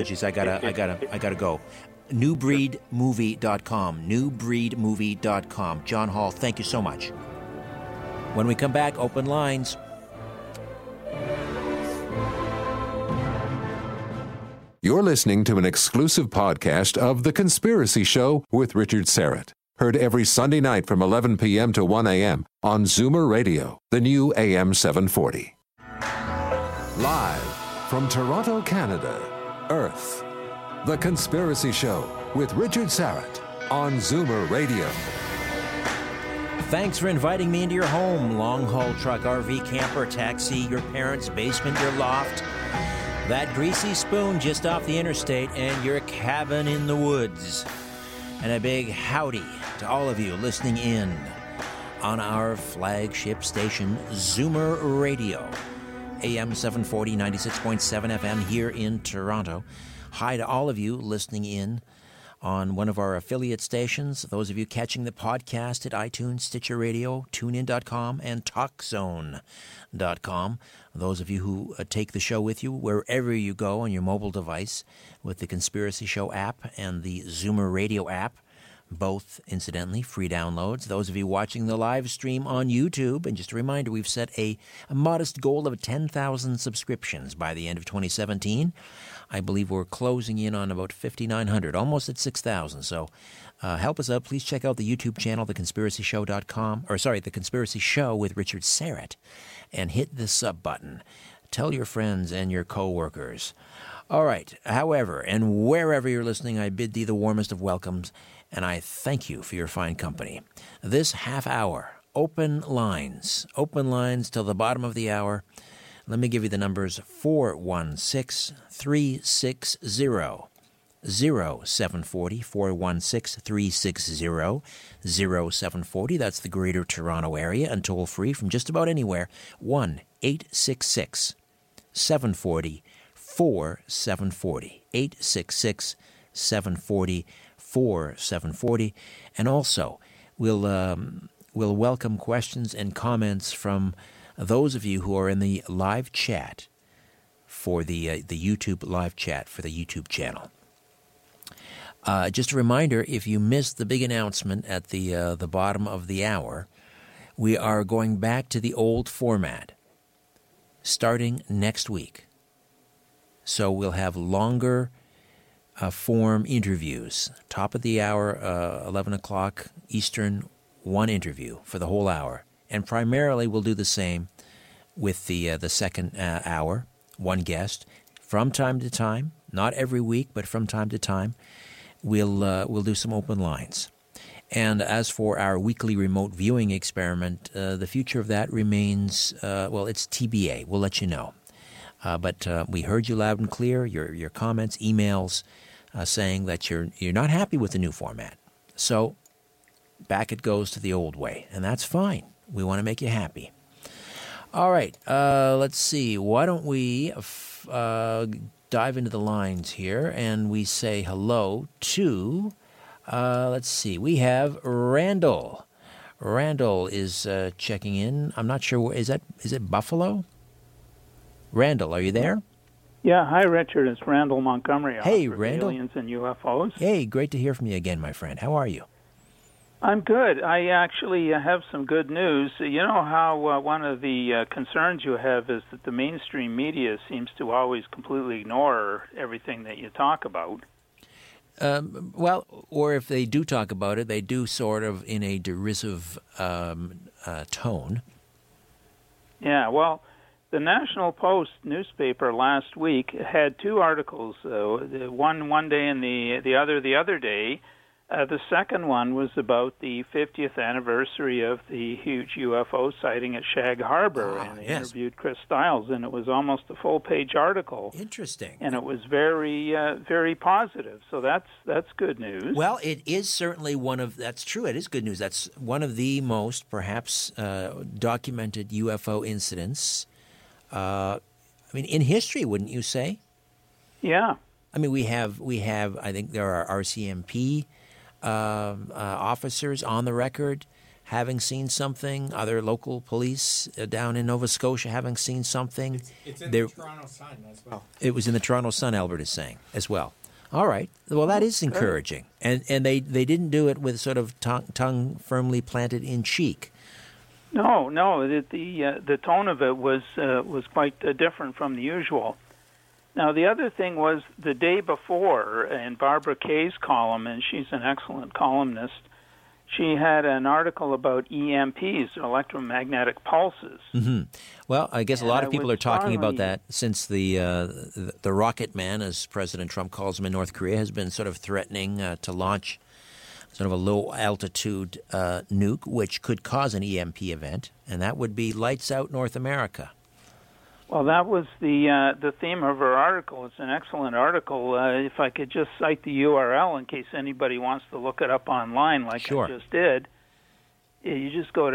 gotta go. Newbreedmovie.com. Newbreedmovie.com. John Hall, thank you so much. When we come back, open lines. You're listening to an exclusive podcast of The Conspiracy Show with Richard Serrett. Heard every Sunday night from 11 p.m. to 1 a.m. on Zoomer Radio, the new AM 740. Live from Toronto, Canada, Earth. The Conspiracy Show with Richard Serrett on Zoomer Radio. Thanks for inviting me into your home. Long-haul truck, RV, camper, taxi, your parents' basement, your loft, that greasy spoon just off the interstate, and your cabin in the woods. And a big howdy to all of you listening in on our flagship station, Zoomer Radio, AM 740, 96.7 FM here in Toronto. Hi to all of you listening in on one of our affiliate stations, those of you catching the podcast at iTunes, Stitcher Radio, TuneIn.com, and TalkZone.com. Those of you who take the show with you wherever you go on your mobile device with the Conspiracy Show app and the Zoomer Radio app, both, incidentally, free downloads. Those of you watching the live stream on YouTube, and just a reminder, we've set a modest goal of 10,000 subscriptions by the end of 2017. I believe we're closing in on about 5,900, almost at 6,000. So help us out. Please check out the YouTube channel, theconspiracyshow.com, The Conspiracy Show with Richard Serrett, and hit the sub button. Tell your friends and your coworkers. All right. However, and wherever you're listening, I bid thee the warmest of welcomes, and I thank you for your fine company. This half hour, open lines till the bottom of the hour. Let me give you the numbers: 416-360-0740, 416-360-0740. That's the Greater Toronto Area, and toll-free from just about anywhere, 1-866-740-4740. 866-740. 866-740-4740. And also, we'll welcome questions and comments from those of you who are in the live chat for the YouTube live chat for the YouTube channel. Just a reminder, if you missed the big announcement at the bottom of the hour, we are going back to the old format starting next week. So we'll have longer form interviews. Top of the hour, 11 o'clock Eastern, one interview for the whole hour. And primarily we'll do the same with the second hour, one guest. From time to time, not every week, but from time to time, we'll do some open lines. And as for our weekly remote viewing experiment, the future of that remains, it's TBA. We'll let you know. But we heard you loud and clear, your comments, emails, saying that you're not happy with the new format. So back it goes to the old way, and that's fine. We want to make you happy. All right, let's see. Why don't we dive into the lines here, and we say hello to... let's see. We have Randall. Randall is checking in. I'm not sure. Is it Buffalo? Randall, are you there? Yeah. Hi, Richard. It's Randall Montgomery. Hey, Randall. Aliens and UFOs. Hey, great to hear from you again, my friend. How are you? I'm good. I actually have some good news. You know how one of the concerns you have is that the mainstream media seems to always completely ignore everything that you talk about. Or if they do talk about it, they do sort of in a derisive tone. Yeah, well, the National Post newspaper last week had two articles, one day and the other day. The second one was about the 50th anniversary of the huge UFO sighting at Shag Harbor, and they interviewed Chris Stiles, and it was almost a full-page article. Interesting. And it was very, very positive. So that's good news. Well, it is certainly that's true. It is good news. That's one of the most, perhaps, documented UFO incidents. In history, wouldn't you say? Yeah. I mean, we have. I think there are RCMP officers on the record having seen something, other local police down in Nova Scotia having seen something. It's in the Toronto Sun as well. It was in the Toronto Sun, Albert is saying, as well. All right. Well, that is encouraging. And they didn't do it with sort of tongue firmly planted in cheek. No. The tone of it was quite different from the usual. Now, the other thing was the day before, in Barbara Kay's column, and she's an excellent columnist, she had an article about EMPs, electromagnetic pulses. Mm-hmm. Well, I guess a lot of people are talking about that since the rocket man, as President Trump calls him in North Korea, has been sort of threatening to launch sort of a low-altitude nuke, which could cause an EMP event, and that would be lights out North America. Well, that was the theme of her article. It's an excellent article. If I could just cite the URL in case anybody wants to look it up online like Sure. I just did. You just go to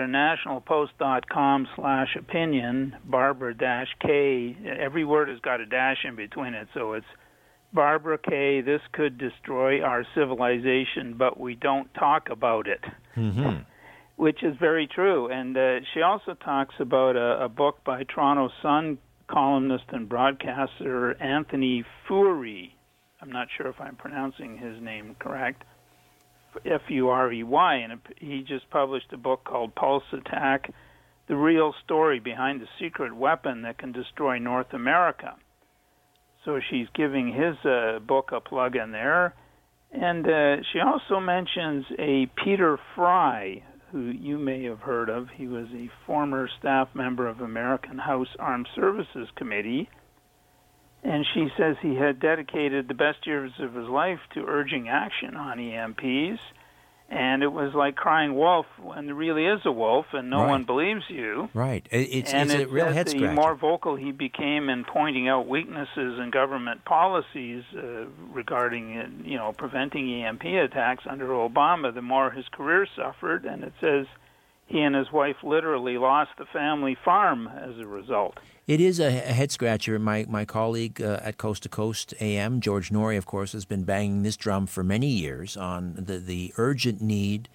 nationalpost.com/opinion, Barbara-K. Every word has got a dash in between it, so it's Barbara K. This could destroy our civilization, but we don't talk about it. Mm-hmm. Which is very true. And she also talks about a book by Toronto Sun columnist and broadcaster Anthony Furey. I'm not sure if I'm pronouncing his name correct. Furey. And he just published a book called Pulse Attack, The Real Story Behind the Secret Weapon That Can Destroy North America. So she's giving his book a plug in there. And she also mentions a Peter Fry, who you may have heard of. He was a former staff member of American House Armed Services Committee, and she says he had dedicated the best years of his life to urging action on EMPs, and it was like crying wolf when there really is a wolf and no one believes you. Right. It's a real head-scratcher. The more vocal he became in pointing out weaknesses in government policies regarding, preventing EMP attacks under Obama, the more his career suffered. And it says he and his wife literally lost the family farm as a result. It is a head-scratcher. My colleague at Coast to Coast AM, George Norrie, of course, has been banging this drum for many years on the urgent need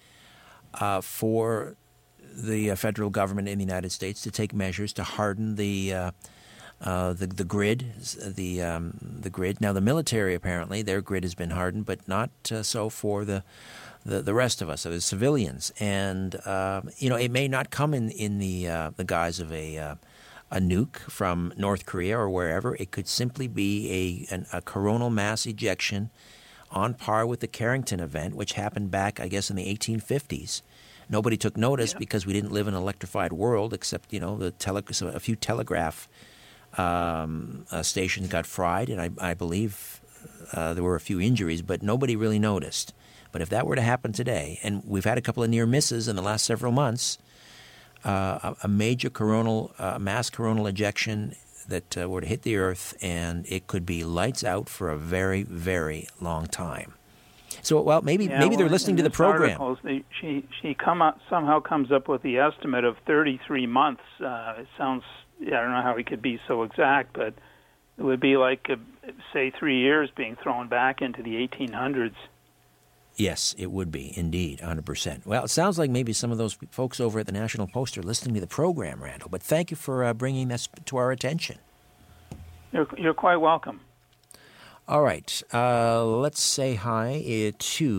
for the federal government in the United States to take measures to harden the grid. The grid. Now, the military, apparently, their grid has been hardened, but not so for the rest of us, the civilians. And it may not come in the guise of a nuke from North Korea or wherever. It could simply be a coronal mass ejection on par with the Carrington event, which happened back, I guess, in the 1850s. Nobody took notice because we didn't live in an electrified world, except a few telegraph stations got fried, and I believe there were a few injuries, but nobody really noticed. But if that were to happen today, and we've had a couple of near misses in the last several months, a major mass coronal ejection that were to hit the Earth, and it could be lights out for a very, very long time. So, well, maybe they're listening to the program. Articles, she somehow comes up with the estimate of 33 months. It sounds, I don't know how he could be so exact, but it would be like, say, 3 years being thrown back into the 1800s. Yes, it would be, indeed, 100%. Well, it sounds like maybe some of those folks over at the National Post are listening to the program, Randall, but thank you for bringing this to our attention. You're quite welcome. All right, let's say hi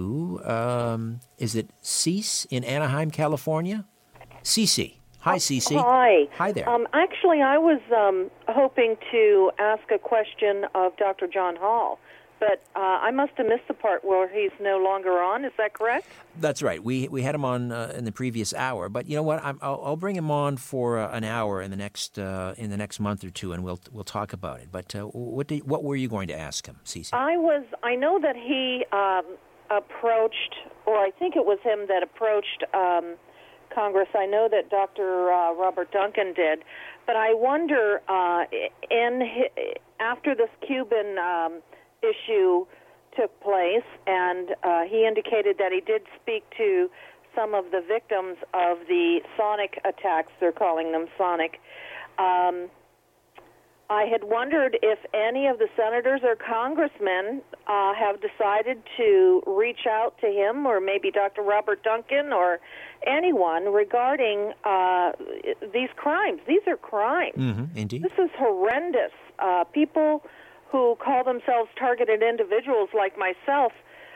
to, is it Cece in Anaheim, California? Cece. Hi, Cece. Hi. Hi there. Actually, I was hoping to ask a question of Dr. John Hall, but I must have missed the part where he's no longer on. Is that correct? That's right. We had him on in the previous hour, but you know what? I'll bring him on for an hour in the next month or two, and we'll talk about it. But what were you going to ask him, Cece? I know that he approached, or I think it was him that approached Congress. I know that Dr. Robert Duncan did, but I wonder after this Cuban issue took place, and he indicated that he did speak to some of the victims of the sonic attacks. They're calling them sonic. I had wondered if any of the senators or congressmen have decided to reach out to him, or maybe Dr. Robert Duncan, or anyone regarding these crimes. These are crimes. Mm-hmm, indeed. This is horrendous. People who call themselves targeted individuals like myself,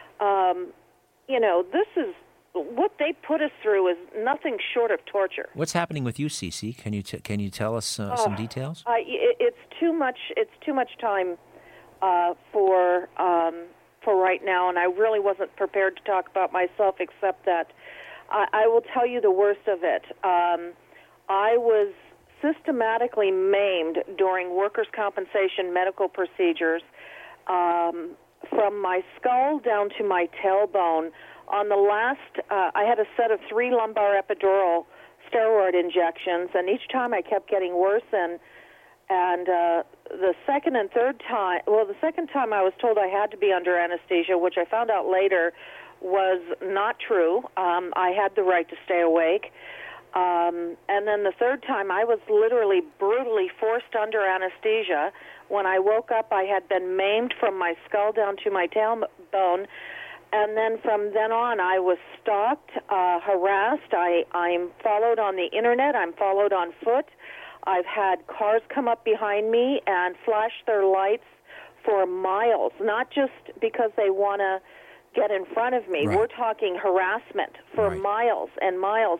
this is what they put us through is nothing short of torture. What's happening with you, Cece? Can you tell us some details? It's too much. It's too much time for right now, and I really wasn't prepared to talk about myself, except that I will tell you the worst of it. I was systematically maimed during workers' compensation medical procedures from my skull down to my tailbone. On the last, I had a set of 3 lumbar epidural steroid injections, and each time I kept getting worse. And the second and third time, the second time I was told I had to be under anesthesia, which I found out later was not true. I had the right to stay awake. And then the third time, I was literally brutally forced under anesthesia. When I woke up, I had been maimed from my skull down to my tailbone. And then from then on, I was stalked, harassed. I'm followed on the Internet. I'm followed on foot. I've had cars come up behind me and flash their lights for miles, not just because they want to get in front of me. Right. We're talking harassment for miles and miles.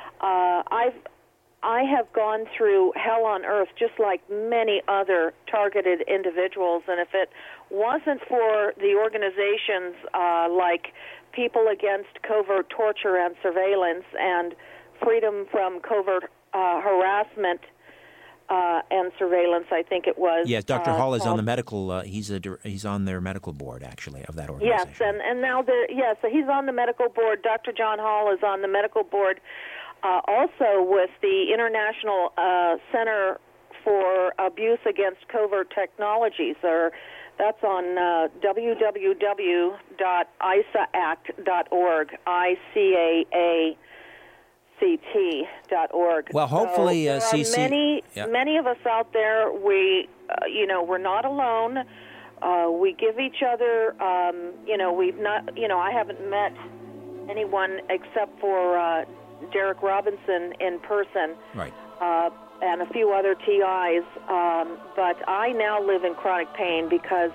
I have gone through hell on earth just like many other targeted individuals, and if it wasn't for the organizations like People Against Covert Torture and Surveillance and Freedom from Covert Harassment and Surveillance, I think it was. Yes, Dr. Hall is on the medical. He's on their medical board, actually, of that organization. Yes, and now so he's on the medical board. Dr. John Hall is on the medical board. Also with the International Center for Abuse Against Covert Technologies, that's on www.isaact.org, ICAA CT.org. Well, hopefully, so there CC. are many of us out there. We're not alone. We give each other. We've not. I haven't met anyone except for Derek Robinson in person. Right. And a few other TIs. But I now live in chronic pain because.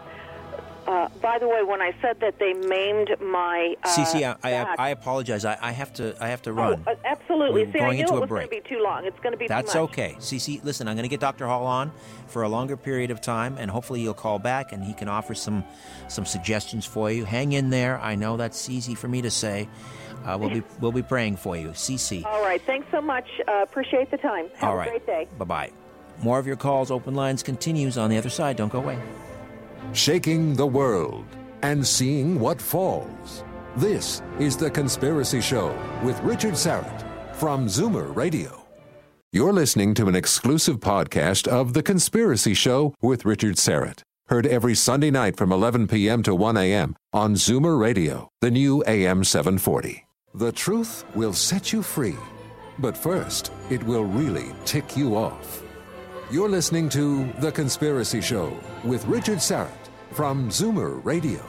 By the way, when I said that they maimed my CC, back, I apologize. I have to run. Oh, absolutely. We're See, going I knew into it a was break. going to be too long. It's going to be That's too much. okay. CC, listen, I'm going to get Dr. Hall on for a longer period of time, and hopefully you'll call back and he can offer some suggestions for you. Hang in there. I know that's easy for me to say. We'll be praying for you. CC. All right. Thanks so much. Appreciate the time. Have a great day. Bye-bye. More of your calls. Open Lines continues on the other side. Don't go away. Shaking the world and seeing what falls. This is The Conspiracy Show with Richard Syrett from Zoomer Radio. You're listening to an exclusive podcast of The Conspiracy Show with Richard Syrett. Heard every Sunday night from 11 p.m. to 1 a.m. on Zoomer Radio, the new AM 740. The truth will set you free, but first, it will really tick you off. You're listening to The Conspiracy Show with Richard Syrett from Zoomer Radio.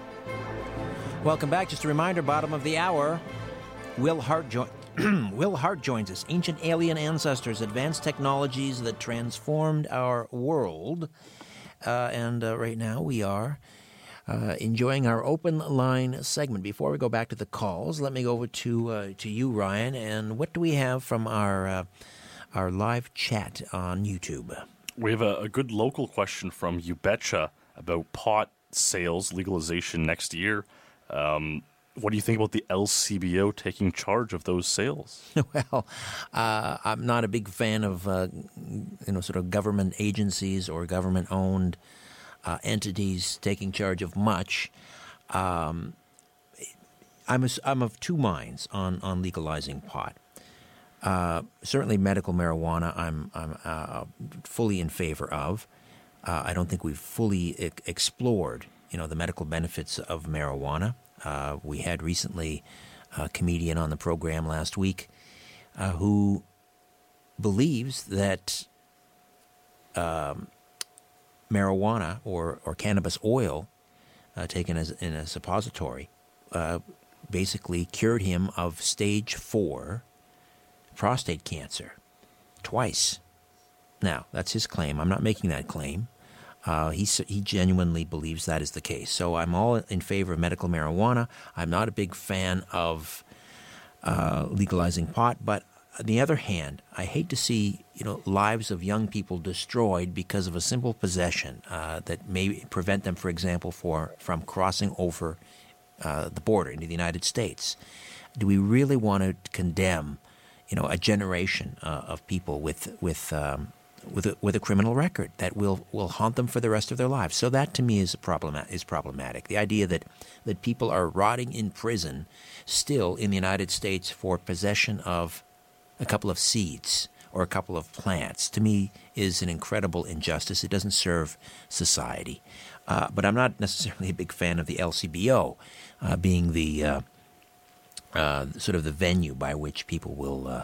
Welcome back. Just a reminder, bottom of the hour, Will Hart joins us. Ancient alien ancestors, advanced technologies that transformed our world. And right now we are enjoying our open line segment. Before we go back to the calls, let me go over to you, Ryan. And what do we have from our live chat on YouTube? We have a good local question from You Betcha about pot sales legalization next year. What do you think about the LCBO taking charge of those sales? Well, I'm not a big fan of sort of government agencies or government-owned entities taking charge of much. I'm of two minds on legalizing pot. Certainly, medical marijuana, I'm fully in favor of. I don't think we've fully explored, the medical benefits of marijuana. We had recently a comedian on the program last week who believes that marijuana or cannabis oil taken in a suppository basically cured him of stage 4 prostate cancer twice. Now, that's his claim. I'm not making that claim. He genuinely believes that is the case. So I'm all in favor of medical marijuana. I'm not a big fan of legalizing pot. But on the other hand, I hate to see lives of young people destroyed because of a simple possession that may prevent them, for example, from crossing over the border into the United States. Do we really want to condemn, a generation of people with a criminal record that will haunt them for the rest of their lives? So that to me is problematic. The idea that people are rotting in prison still in the United States for possession of a couple of seeds or a couple of plants, to me, is an incredible injustice. It doesn't serve society. But I'm not necessarily a big fan of the LCBO being the sort of the venue by which people will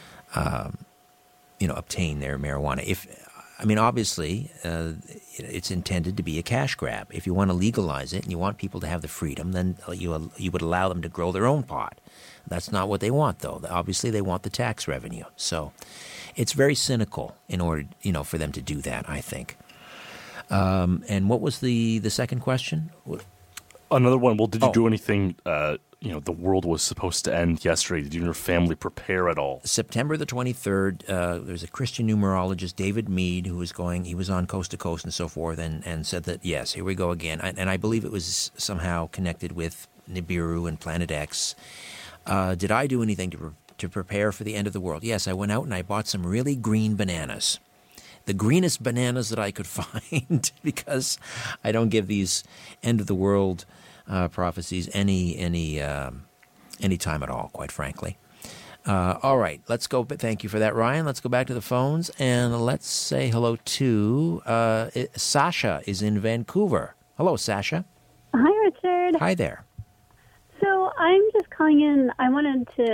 obtain their marijuana. Obviously, it's intended to be a cash grab. If you want to legalize it and you want people to have the freedom, then you would allow them to grow their own pot. That's not what they want, though. Obviously, they want the tax revenue. So it's very cynical in order, for them to do that, I think. And what was the second question? Another one. Well, did you do anything? The world was supposed to end yesterday. Did you and your family prepare at all? September the 23rd, there's a Christian numerologist, David Mead, he was on Coast to Coast and so forth, and said that, yes, here we go again. And I believe it was somehow connected with Nibiru and Planet X. Did I do anything to prepare for the end of the world? Yes, I went out and I bought some really green bananas. The greenest bananas that I could find, because I don't give these end of the world prophecies any time at all, quite frankly. All right, let's go. Thank you for that, Ryan. Let's go back to the phones and let's say hello to Sasha is in Vancouver. Hello, Sasha. Hi, Richard. Hi there. So I'm just calling in. I wanted to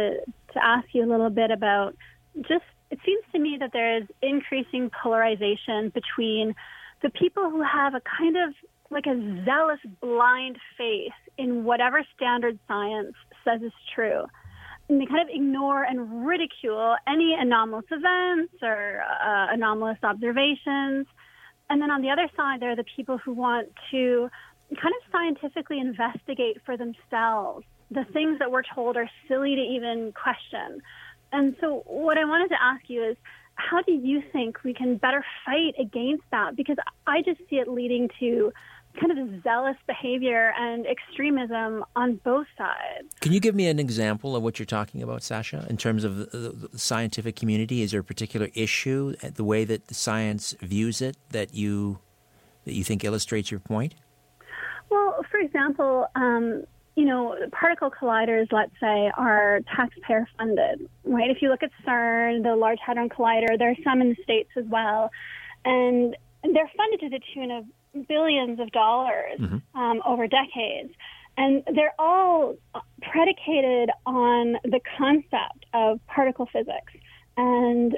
to ask you a little bit about just, it seems to me that there is increasing polarization between the people who have a kind of like a zealous blind faith in whatever standard science says is true. And they kind of ignore and ridicule any anomalous events or anomalous observations. And then on the other side, there are the people who want to kind of scientifically investigate for themselves the things that we're told are silly to even question. And so what I wanted to ask you is, how do you think we can better fight against that? Because I just see it leading to kind of zealous behavior and extremism on both sides. Can you give me an example of what you're talking about, Sasha, in terms of the scientific community? Is there a particular issue, the way that the science views it, that you think illustrates your point? Well, for example, particle colliders, let's say, are taxpayer funded, right? If you look at CERN, the Large Hadron Collider, there are some in the States as well, and they're funded to the tune of billions of dollars over decades. And they're all predicated on the concept of particle physics and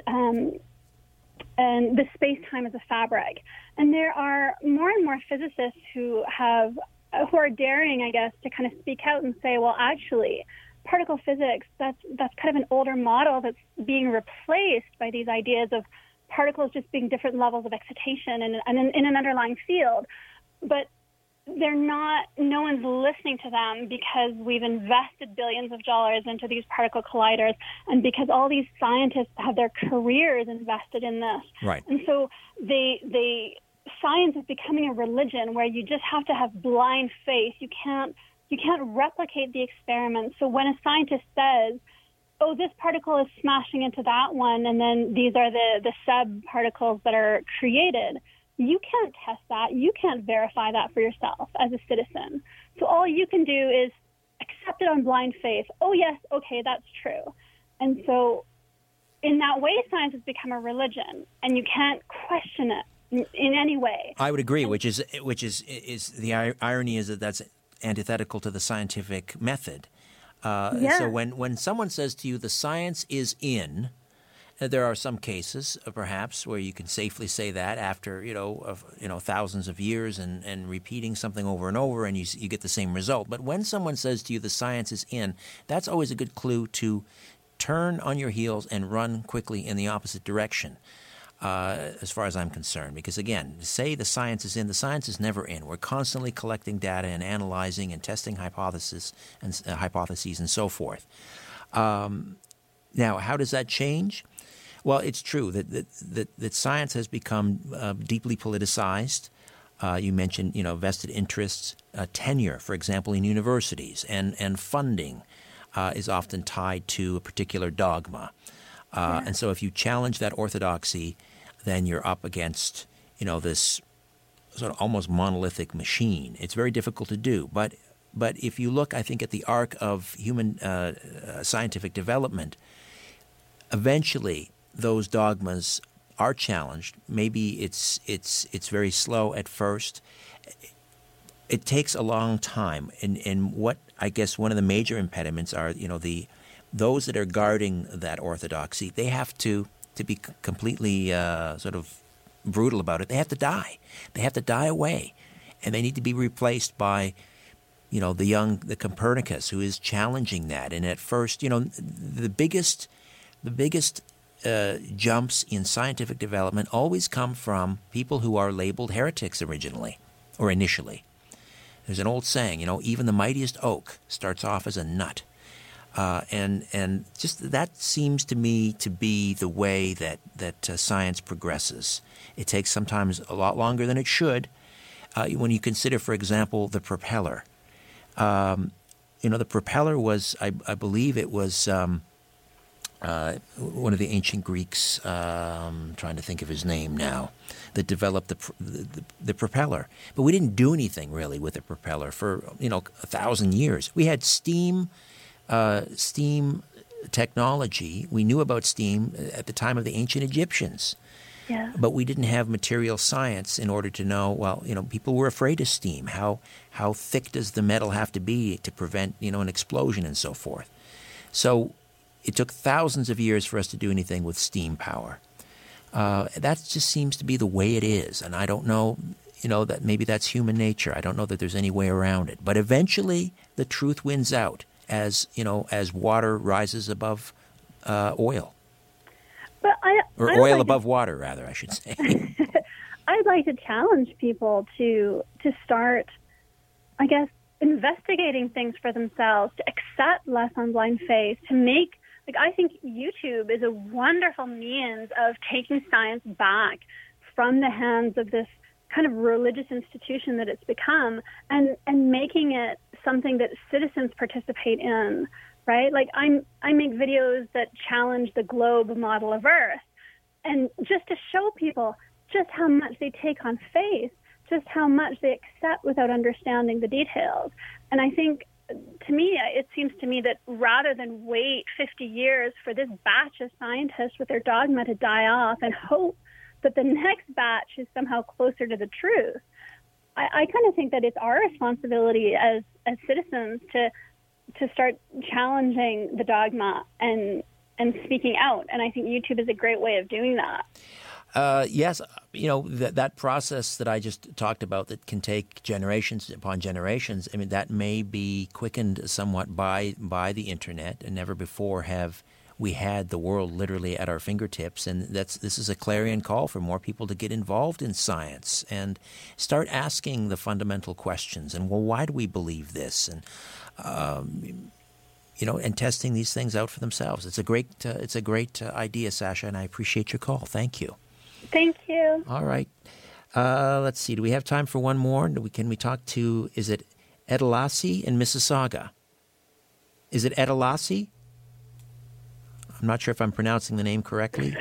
the space-time as a fabric. And there are more and more physicists who are daring, I guess, to kind of speak out and say, well, actually, particle physics, that's kind of an older model that's being replaced by these ideas of particles just being different levels of excitation in an underlying field. But no one's listening to them because we've invested billions of dollars into these particle colliders and because all these scientists have their careers invested in this. Right. And so science is becoming a religion where you just have to have blind faith. You can't replicate the experiment. So when a scientist says, oh, this particle is smashing into that one, and then these are the sub-particles that are created, you can't test that. You can't verify that for yourself as a citizen. So all you can do is accept it on blind faith. Oh, yes, okay, that's true. And so in that way, science has become a religion, and you can't question it in any way. I would agree, which is the irony is that that's antithetical to the scientific method. So when someone says to you the science is in, there are some cases perhaps where you can safely say that after thousands of years and repeating something over and over, and you get the same result. But when someone says to you the science is in, that's always a good clue to turn on your heels and run quickly in the opposite direction. As far as I'm concerned, because again, say the science is in, the science is never in. We're constantly collecting data and analyzing and testing hypotheses and so forth. Now, how does that change? Well, it's true that science has become deeply politicized. You mentioned, vested interests, tenure, for example, in universities, and funding is often tied to a particular dogma. And so if you challenge that orthodoxy, then you're up against, this sort of almost monolithic machine. It's very difficult to do. But if you look, I think, at the arc of human scientific development, eventually those dogmas are challenged. Maybe it's very slow at first. It takes a long time. And what I guess one of the major impediments are, those that are guarding that orthodoxy, they have to be completely sort of brutal about it. They have to die. They have to die away. And they need to be replaced by, the Copernicus who is challenging that. And at first, the biggest jumps in scientific development always come from people who are labeled heretics originally or initially. There's an old saying, even the mightiest oak starts off as a nut. And just that seems to me to be the way that science progresses. It takes sometimes a lot longer than it should. When you consider, for example, the propeller. The propeller was, I believe it was one of the ancient Greeks, trying to think of his name now, that developed the propeller. But we didn't do anything really with the propeller for 1,000 years. We had steam technology. We knew about steam at the time of the ancient Egyptians. Yeah. But we didn't have material science in order to know, people were afraid of steam. How thick does the metal have to be to prevent, an explosion and so forth. So it took thousands of years for us to do anything with steam power. That just seems to be the way it is, and I don't know, that maybe that's human nature. I don't know that there's any way around it. But eventually, the truth wins out as water rises above oil. But oil above water, rather, I should say. I'd like to challenge people to start, I guess, investigating things for themselves, to accept less on blind faith, to make, I think YouTube is a wonderful means of taking science back from the hands of this kind of religious institution that it's become and making it something that citizens participate in, right? I make videos that challenge the globe model of Earth, and just to show people just how much they take on faith, just how much they accept without understanding the details. And I think, to me, it seems to me that rather than wait 50 years for this batch of scientists with their dogma to die off and hope that the next batch is somehow closer to the truth, I kind of think that it's our responsibility as citizens to start challenging the dogma and speaking out. And I think YouTube is a great way of doing that. Yes, that process that I just talked about that can take generations upon generations, I mean, that may be quickened somewhat by the Internet, and never before have we had the world literally at our fingertips. And this is a clarion call for more people to get involved in science and start asking the fundamental questions. And, well, why do we believe this? And and testing these things out for themselves. It's a great idea, Sasha, and I appreciate your call. Thank you. Thank you. All right. Let's see. Do we have time for one more? Can we talk to, is it Edilasi in Mississauga? Is it Edilasi? I'm not sure if I'm pronouncing the name correctly.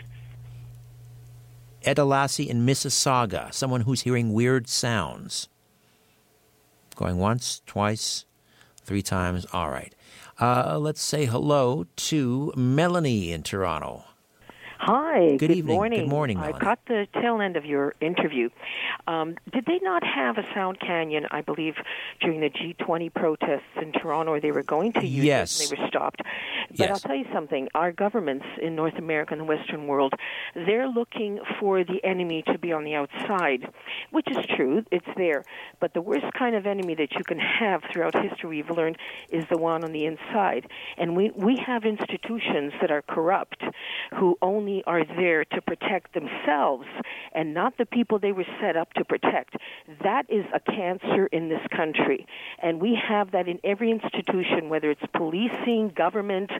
Edilasi in Mississauga, someone who's hearing weird sounds. Going once, twice, 3 times. All right. Let's say hello to Melanie in Toronto. Hi. Good evening. Morning. Good morning, Melanie. I caught the tail end of your interview. Did they not have a sound canyon, I believe, during the G20 protests in Toronto, or they were going to use yes. it and they were stopped? But yes. I'll tell you something. Our governments in North America and the Western world, they're looking for the enemy to be on the outside, which is true. It's there. But the worst kind of enemy that you can have throughout history, we've learned, is the one on the inside. And we have institutions that are corrupt who only are there to protect themselves and not the people they were set up to protect. That is a cancer in this country. And we have that in every institution, whether it's policing, government,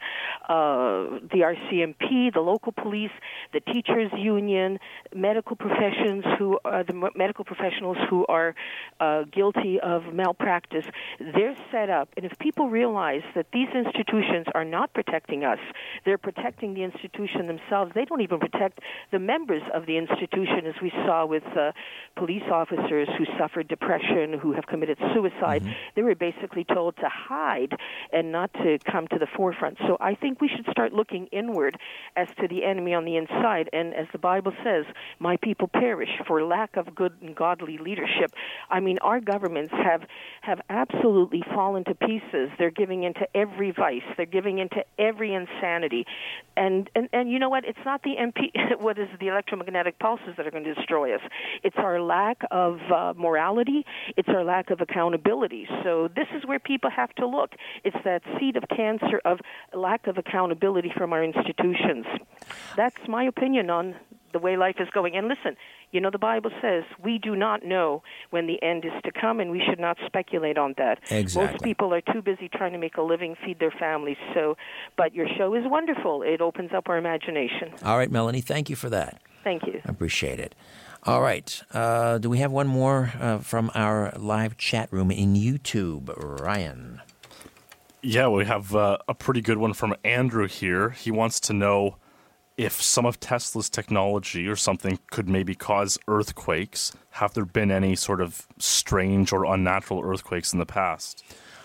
the RCMP, the local police, the teachers union, medical professions the medical professionals who are guilty of malpractice. They're set up. And if people realize that these institutions are not protecting us, they're protecting the institution themselves. They don't even protect the members of the institution, as we saw with police officers who suffered depression, who have committed suicide. Mm-hmm. They were basically told to hide and not to come to the forefront. So I think we should start looking inward as to the enemy on the inside. And as the Bible says, my people perish for lack of good and godly leadership. I mean, our governments have absolutely fallen to pieces. They're giving into every vice. They're giving into every insanity. And you know what? It's not the the electromagnetic pulses that are going to destroy us. It's our lack of morality. It's our lack of accountability. So this is where people have to look. It's that seed of cancer of lack of accountability from our institutions. That's my opinion on the way life is going. And listen, the Bible says we do not know when the end is to come, and we should not speculate on that. Exactly. Most people are too busy trying to make a living, feed their families. But your show is wonderful. It opens up our imagination. All right, Melanie, thank you for that. Thank you. I appreciate it. All right. Do we have one more from our live chat room in YouTube? Ryan. Yeah, we have a pretty good one from Andrew here. He wants to know if some of Tesla's technology or something could maybe cause earthquakes. Have there been any sort of strange or unnatural earthquakes in the past?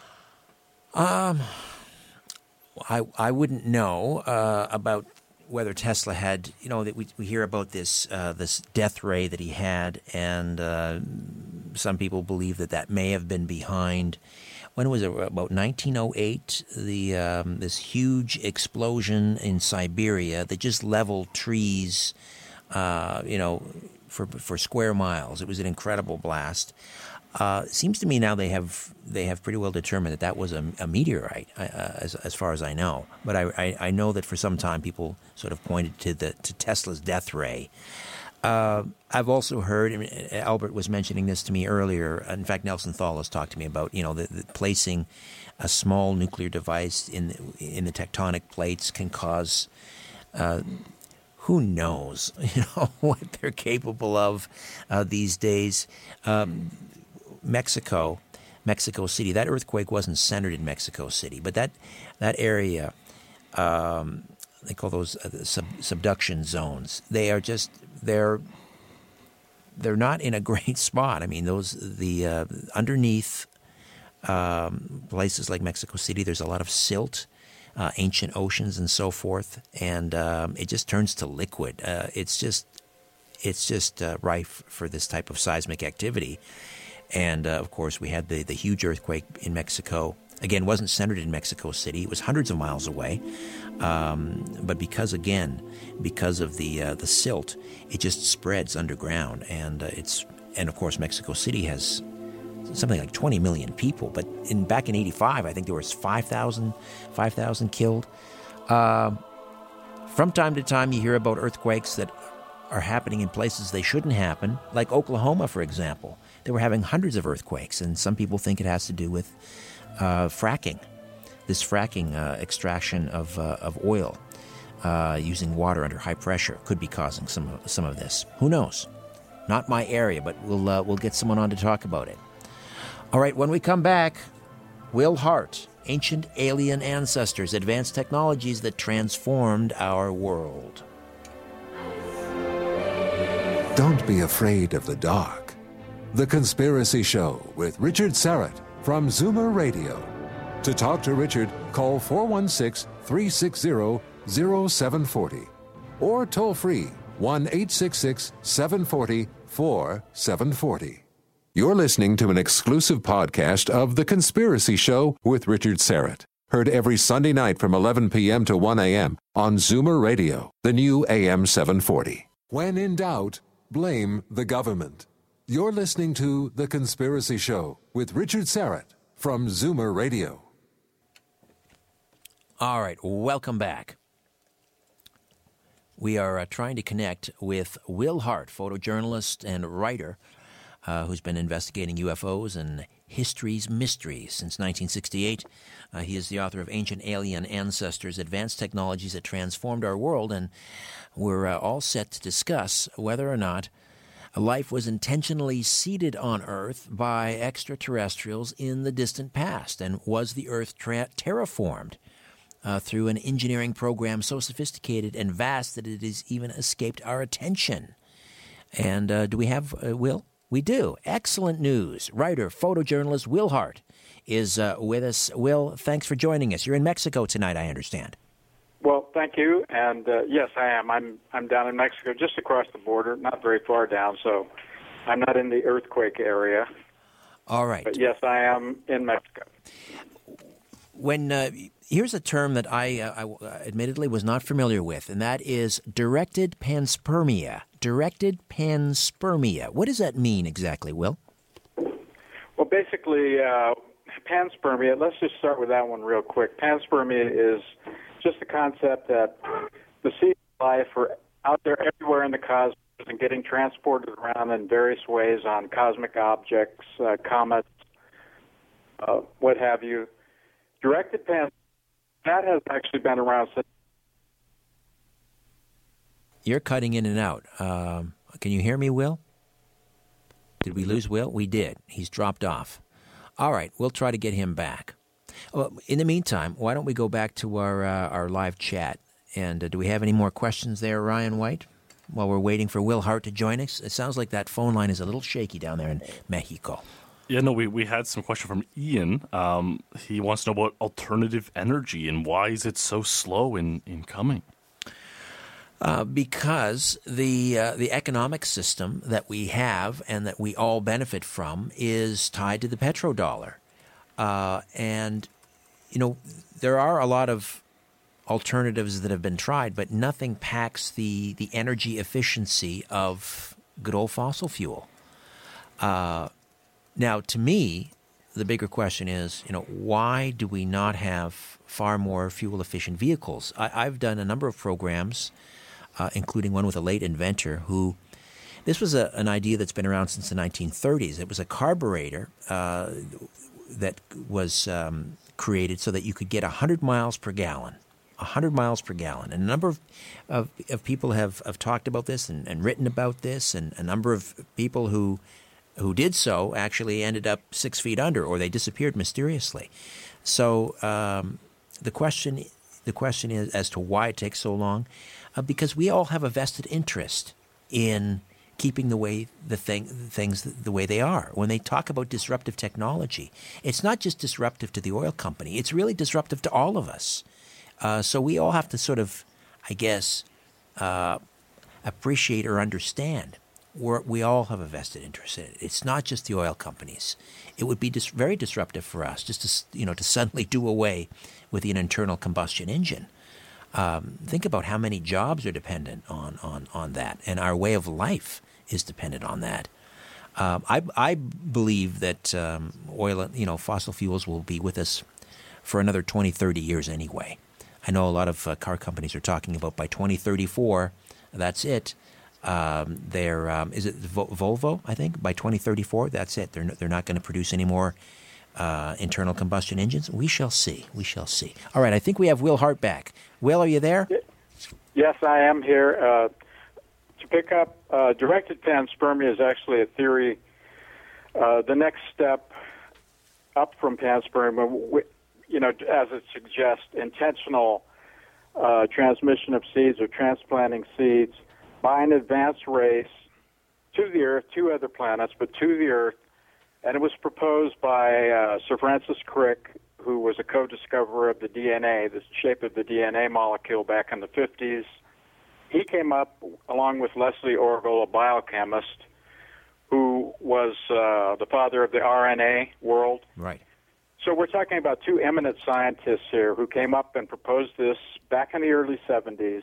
I wouldn't know about whether Tesla had, that we hear about this death ray that he had, and some people believe that may have been behind when was it? About 1908, this huge explosion in Siberia that just leveled trees, for square miles. It was an incredible blast. It seems to me now they have pretty well determined that was a meteorite, as far as I know. But I know that for some time people sort of pointed to Tesla's death ray. I've also heard, Albert was mentioning this to me earlier. In fact, Nelson Thalos talked to me about the placing a small nuclear device in the tectonic plates can cause. Who knows, what they're capable of these days. Mexico City. That earthquake wasn't centered in Mexico City, but that area, they call those subduction zones. They are just they're not in a great spot. I mean, underneath places like Mexico City, there's a lot of silt, ancient oceans, and so forth, and it just turns to liquid. It's just rife for this type of seismic activity. And, of course, we had the huge earthquake in Mexico. Again, wasn't centered in Mexico City. It was hundreds of miles away. But because of the silt, it just spreads underground. And of course, Mexico City has something like 20 million people. But back in 85, I think there was 5,000 killed. From time to time, you hear about earthquakes that are happening in places they shouldn't happen, like Oklahoma, for example. They were having hundreds of earthquakes, and some people think it has to do with fracking. This fracking extraction of oil using water under high pressure could be causing some of this. Who knows? Not my area, but we'll get someone on to talk about it. All right, when we come back, Will Hart, Ancient Alien Ancestors, Advanced Technologies that Transformed Our World. Don't be afraid of the dark. The Conspiracy Show with Richard Syrett from Zoomer Radio. To talk to Richard, call 416-360-0740 or toll free 1-866-740-4740. You're listening to an exclusive podcast of The Conspiracy Show with Richard Syrett. Heard every Sunday night from 11 p.m. to 1 a.m. on Zoomer Radio, the new AM 740. When in doubt, blame the government. You're listening to The Conspiracy Show with Richard Syrett from Zoomer Radio. All right, welcome back. We are trying to connect with Will Hart, photojournalist and writer who's been investigating UFOs and history's mysteries since 1968. He is the author of Ancient Alien Ancestors, Advanced Technologies that Transformed Our World, and we're all set to discuss whether or not life was intentionally seeded on Earth by extraterrestrials in the distant past, and was the Earth terraformed through an engineering program so sophisticated and vast that it has even escaped our attention. And do we have Will? We do. Excellent news. Writer, photojournalist Will Hart is with us. Will, thanks for joining us. You're in Mexico tonight, I understand. Well, thank you. And yes, I am. I'm down in Mexico, just across the border, not very far down, so I'm not in the earthquake area. All right. But yes, I am in Mexico. When here's a term that I admittedly was not familiar with, and that is directed panspermia. Directed panspermia. What does that mean exactly, Will? Well, basically, panspermia, let's just start with that one real quick. Panspermia is just the concept that the seeds of life are out there everywhere in the cosmos and getting transported around in various ways on cosmic objects, comets, what have you. Directed panspermia, that has actually been around since. You're cutting in and out. Can you hear me, Will? Did we lose Will? We did. He's dropped off. All right, we'll try to get him back. Well, in the meantime, why don't we go back to our live chat? And do we have any more questions there, Ryan White, while we're waiting for Will Hart to join us? It sounds like that phone line is a little shaky down there in Mexico. Yeah, no, we had some question from Ian. He wants to know about alternative energy and why is it so slow in coming? Because the economic system that we have and that we all benefit from is tied to the petrodollar. And, there are a lot of alternatives that have been tried, but nothing packs the energy efficiency of good old fossil fuel. Now, to me, the bigger question is, why do we not have far more fuel-efficient vehicles? I've done a number of programs, including one with a late inventor who, this was an idea that's been around since the 1930s. It was a carburetor that was created so that you could get 100 miles per gallon. 100 miles per gallon. And a number of people have talked about this and written about this, and a number of people who did so actually ended up 6 feet under, or they disappeared mysteriously. So the question is as to why it takes so long, because we all have a vested interest in keeping things the way they are. When they talk about disruptive technology, it's not just disruptive to the oil company; it's really disruptive to all of us. So we all have to sort of, I guess, appreciate or understand. We all have a vested interest in it. It's not just the oil companies. It would be very disruptive for us just to suddenly do away with an internal combustion engine. Think about how many jobs are dependent on that, and our way of life is dependent on that. I believe that fossil fuels will be with us for another 20, 30 years anyway. I know a lot of car companies are talking about by 2034, that's it. Is it Volvo, I think? By 2034, that's it. They're not going to produce any more internal combustion engines. We shall see. We shall see. All right, I think we have Will Hart back. Will, are you there? Yes, I am here. To pick up, directed panspermia is actually a theory. The next step up from panspermia, as it suggests, intentional transmission of seeds or transplanting seeds by an advanced race to the Earth, to other planets, but to the Earth. And it was proposed by Sir Francis Crick, who was a co-discoverer of the DNA, the shape of the DNA molecule back in the 50s. He came up, along with Leslie Orgel, a biochemist, who was the father of the RNA world. Right. So we're talking about two eminent scientists here who came up and proposed this back in the early 70s.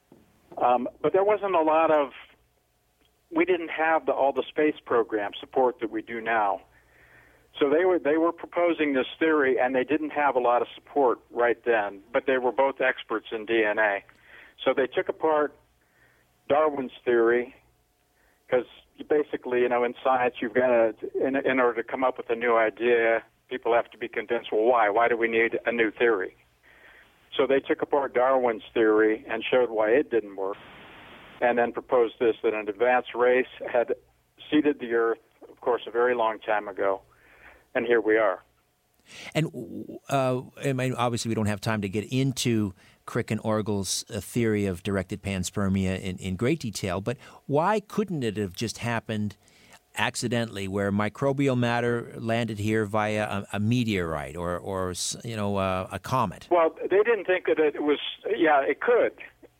But there wasn't a lot of, we didn't have all the space program support that we do now. So they were proposing this theory, and they didn't have a lot of support right then, but they were both experts in DNA. So they took apart Darwin's theory, because basically, in science, you've got to, in order to come up with a new idea, people have to be convinced, well, why? Why do we need a new theory? So they took apart Darwin's theory and showed why it didn't work, and then proposed this, that an advanced race had seeded the Earth, of course, a very long time ago, and here we are. And obviously we don't have time to get into Crick and Orgel's theory of directed panspermia in great detail, but why couldn't it have just happened accidentally, where microbial matter landed here via a meteorite or a comet? Well, they didn't think that it was. Yeah, it could.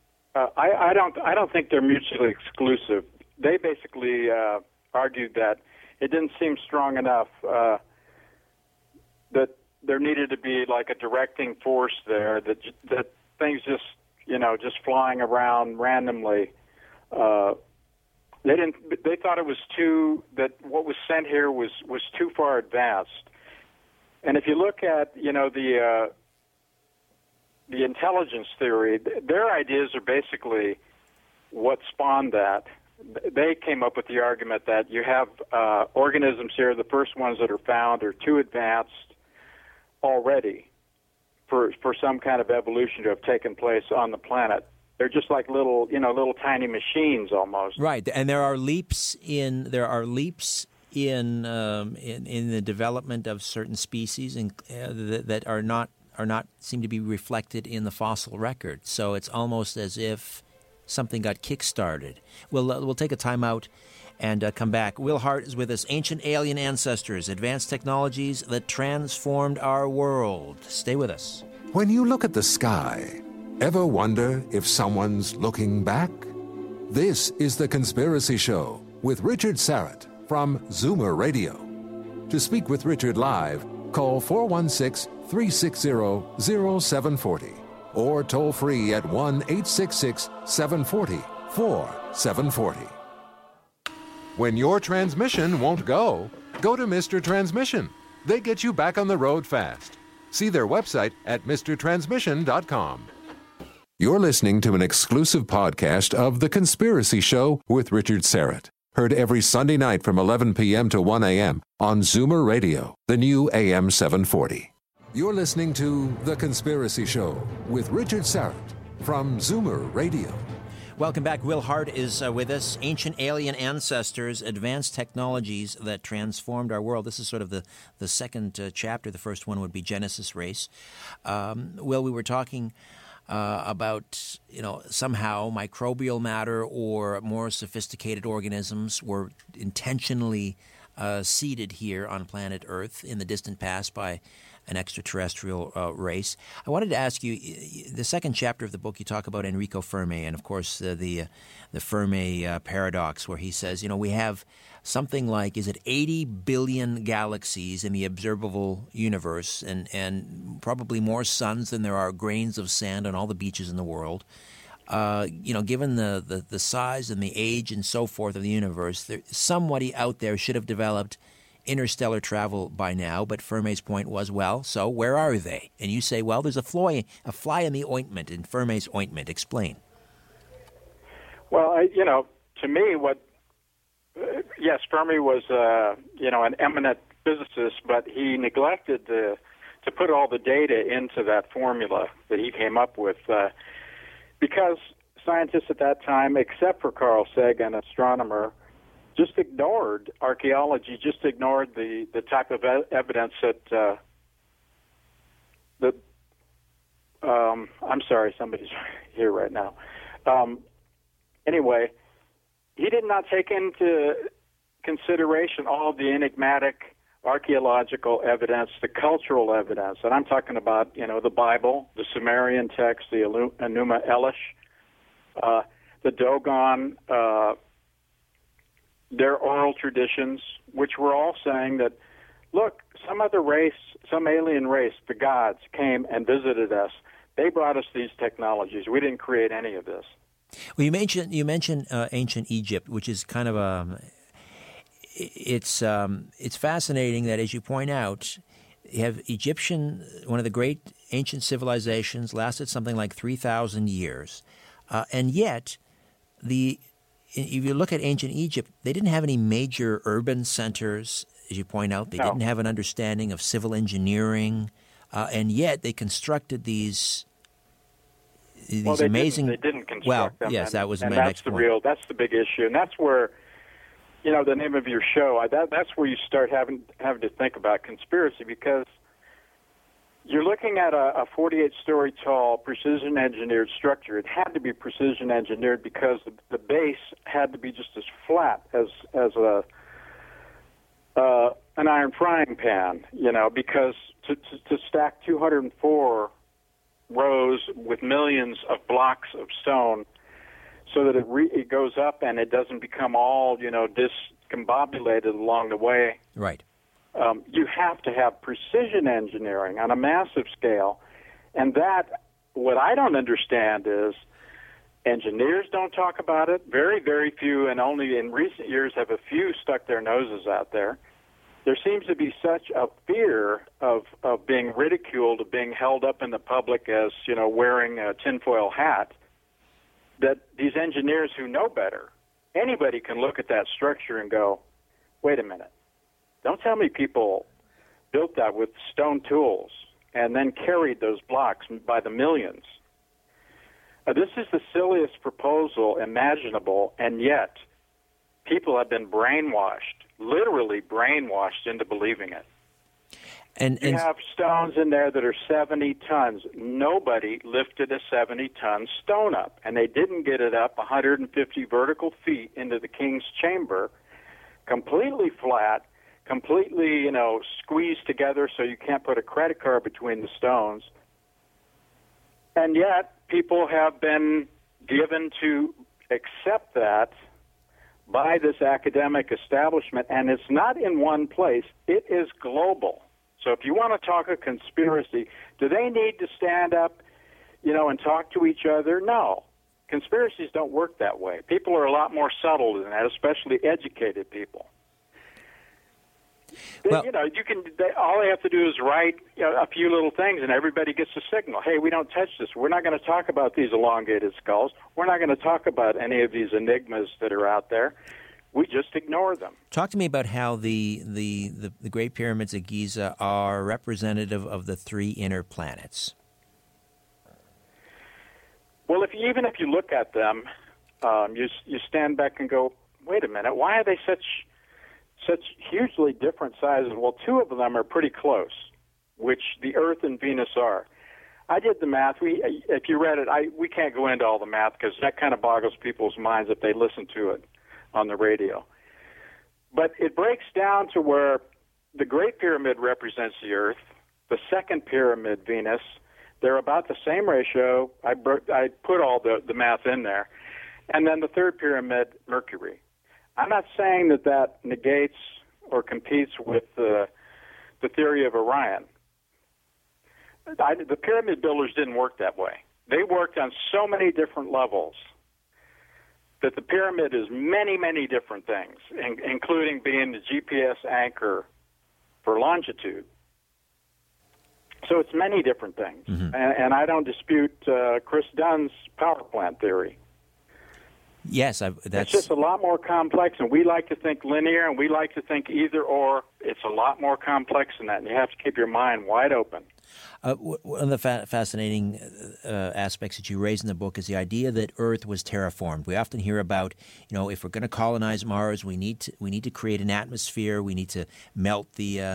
I don't think they're mutually exclusive. They basically argued that it didn't seem strong enough that there needed to be like a directing force there, that things just flying around randomly. They thought it was that what was sent here was too far advanced. And if you look at the intelligence theory, their ideas are basically what spawned that. They came up with the argument that you have organisms here, the first ones that are found are too advanced already for some kind of evolution to have taken place on the planet. They're just like little tiny machines almost. Right, and there are leaps in the development of certain species that are not seem to be reflected in the fossil record. So it's almost as if something got kick-started. We'll take a time out and come back. Will Hart is with us. Ancient Alien Ancestors, Advanced Technologies That Transformed Our World. Stay with us. When you look at the sky, ever wonder if someone's looking back? This is The Conspiracy Show with Richard Syrett from Zoomer Radio. To speak with Richard live, Call 416-360-0740 or toll free at 1-866-740-4740. When your transmission won't go to Mr. Transmission. They get you back on the road fast. See their website at mrtransmission.com. You're listening to an exclusive podcast of The Conspiracy Show with Richard Serrett. Heard every Sunday night from 11 p.m. to 1 a.m. on Zoomer Radio, the new AM 740. You're listening to The Conspiracy Show with Richard Serrett from Zoomer Radio. Welcome back. Will Hart is with us. Ancient alien ancestors, advanced technologies that transformed our world. This is sort of the second chapter. The first one would be Genesis Race. Will, we were talking about, somehow microbial matter or more sophisticated organisms were intentionally seeded here on planet Earth in the distant past by an extraterrestrial race. I wanted to ask you, the second chapter of the book, you talk about Enrico Fermi and, of course, the Fermi paradox, where he says, we have something like, 80 billion galaxies in the observable universe and probably more suns than there are grains of sand on all the beaches in the world. Given the size and the age and so forth of the universe, somebody out there should have developed interstellar travel by now, but Fermi's point was, so where are they? And you say, there's a fly in the ointment, in Fermi's ointment. Explain. Well, to me, yes, Fermi was, an eminent physicist, but he neglected to put all the data into that formula that he came up with, because scientists at that time, except for Carl Sagan, astronomer, just ignored archaeology, just ignored the type of evidence that I'm sorry, somebody's here right now. Anyway, he did not take into consideration all of the enigmatic archaeological evidence, the cultural evidence, and I'm talking about, the Bible, the Sumerian text, the Enuma Elish, the Dogon, their oral traditions, which were all saying that, look, some other race, some alien race, the gods, came and visited us. They brought us these technologies. We didn't create any of this. Well, you mentioned ancient Egypt, which is kind of it's fascinating that, as you point out, you have one of the great ancient civilizations, lasted something like 3,000 years, and yet if you look at ancient Egypt, they didn't have any major urban centers, as you point out. They didn't have an understanding of civil engineering, and yet they constructed these amazing. They didn't construct them. Yes, that was my next next point. That's the big issue, and that's where, the name of your show. That's where you start having to think about conspiracy, because you're looking at a 48-story tall, precision-engineered structure. It had to be precision-engineered because the base had to be just as flat as an iron frying pan, because to stack 204 rows with millions of blocks of stone so that it goes up and it doesn't become all, discombobulated along the way. Right. You have to have precision engineering on a massive scale. And that, what I don't understand is engineers don't talk about it. Very, very few, and only in recent years have a few stuck their noses out there. There seems to be such a fear of being ridiculed, of being held up in the public as, wearing a tinfoil hat, that these engineers who know better, anybody can look at that structure and go, wait a minute. Don't tell me people built that with stone tools and then carried those blocks by the millions. This is the silliest proposal imaginable, and yet people have been brainwashed, literally brainwashed into believing it. And you have stones in there that are 70 tons. Nobody lifted a 70-ton stone up, and they didn't get it up 150 vertical feet into the king's chamber, completely flat, completely, squeezed together so you can't put a credit card between the stones. And yet, people have been given to accept that by this academic establishment, and it's not in one place. It is global. So if you want to talk a conspiracy, do they need to stand up, and talk to each other? No. Conspiracies don't work that way. People are a lot more subtle than that, especially educated people. Well, all they have to do is write a few little things, and everybody gets a signal. Hey, we don't touch this. We're not going to talk about these elongated skulls. We're not going to talk about any of these enigmas that are out there. We just ignore them. Talk to me about how the Great Pyramids of Giza are representative of the three inner planets. Well, even if you look at them, you stand back and go, wait a minute, why are they such hugely different sizes? Well, two of them are pretty close, which the Earth and Venus are. I did the math. If you read it, we can't go into all the math because that kind of boggles people's minds if they listen to it on the radio. But it breaks down to where the Great Pyramid represents the Earth, the second pyramid, Venus. They're about the same ratio. I put all the math in there. And then the third pyramid, Mercury. I'm not saying that negates or competes with the theory of Orion. The pyramid builders didn't work that way. They worked on so many different levels that the pyramid is many, many different things, including being the GPS anchor for longitude. So it's many different things. Mm-hmm. And I don't dispute Chris Dunn's power plant theory. Yes, it's just a lot more complex, and we like to think linear, and we like to think either or. It's a lot more complex than that, and you have to keep your mind wide open. One of the fascinating aspects that you raise in the book is the idea that Earth was terraformed. We often hear about, if we're going to colonize Mars, we need to create an atmosphere. We need to melt the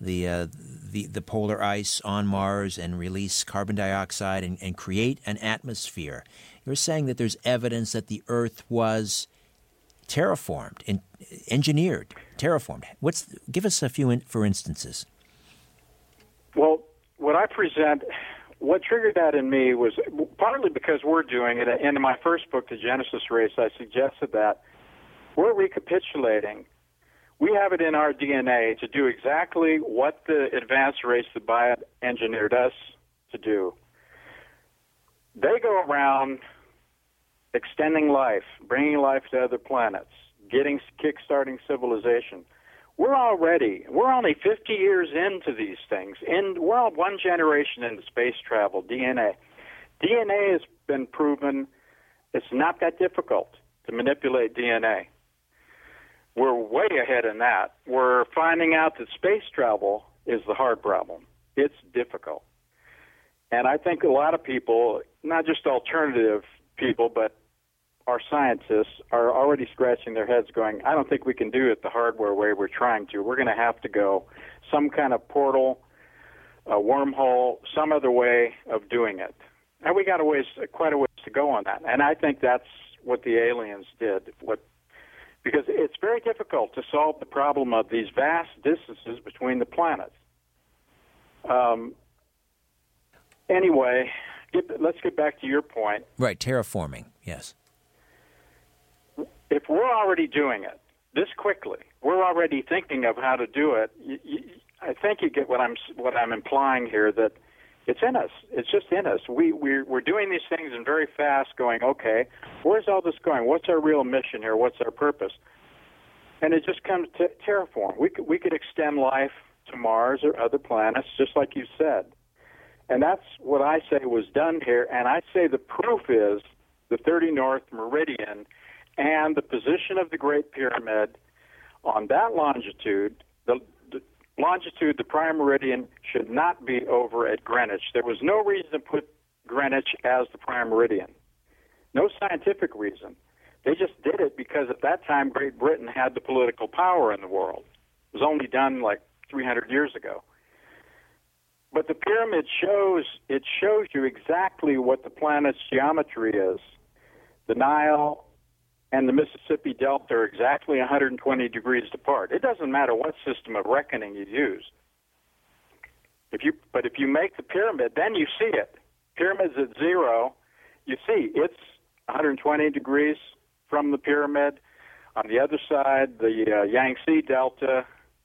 polar ice on Mars and release carbon dioxide and create an atmosphere. You're saying that there's evidence that the Earth was terraformed, engineered, terraformed. Give us a few for instances. Well, what I present, what triggered that in me was partly because we're doing it. In my first book, The Genesis Race, I suggested that we're recapitulating. We have it in our DNA to do exactly what the advanced race that bioengineered us to do. They go around extending life, bringing life to other planets, kick-starting civilization. We're only 50 years into these things, and we're all one generation into space travel, DNA. DNA has been proven it's not that difficult to manipulate DNA. We're way ahead in that. We're finding out that space travel is the hard problem. It's difficult. And I think a lot of people, not just alternative people, but our scientists are already scratching their heads going, I don't think we can do it the hardware way we're trying to. We're going to have to go some kind of portal, a wormhole, some other way of doing it. And we got quite a ways to go on that. And I think that's what the aliens did. Because it's very difficult to solve the problem of these vast distances between the planets. Anyway, let's get back to your point. Right, terraforming, yes. If we're already doing it this quickly, we're already thinking of how to do it. I think you get what I'm implying here, that it's in us. It's just in us. We're doing these things and very fast going, okay, where's all this going? What's our real mission here? What's our purpose? And it just comes to terraform. We could extend life to Mars or other planets, just like you said. And that's what I say was done here. And I say the proof is the 30 North Meridian and the position of the Great Pyramid on that longitude. The longitude, the prime meridian, should not be over at Greenwich. There was no reason to put Greenwich as the prime meridian. No scientific reason. They just did it because at that time Great Britain had the political power in the world. It was only done like 300 years ago. But the pyramid shows you exactly what the planet's geometry is. The Nile and the Mississippi Delta are exactly 120 degrees apart. It doesn't matter what system of reckoning you use. But if you make the pyramid, then you see it. Pyramid's at zero. You see it's 120 degrees from the pyramid. On the other side, the Yangtze Delta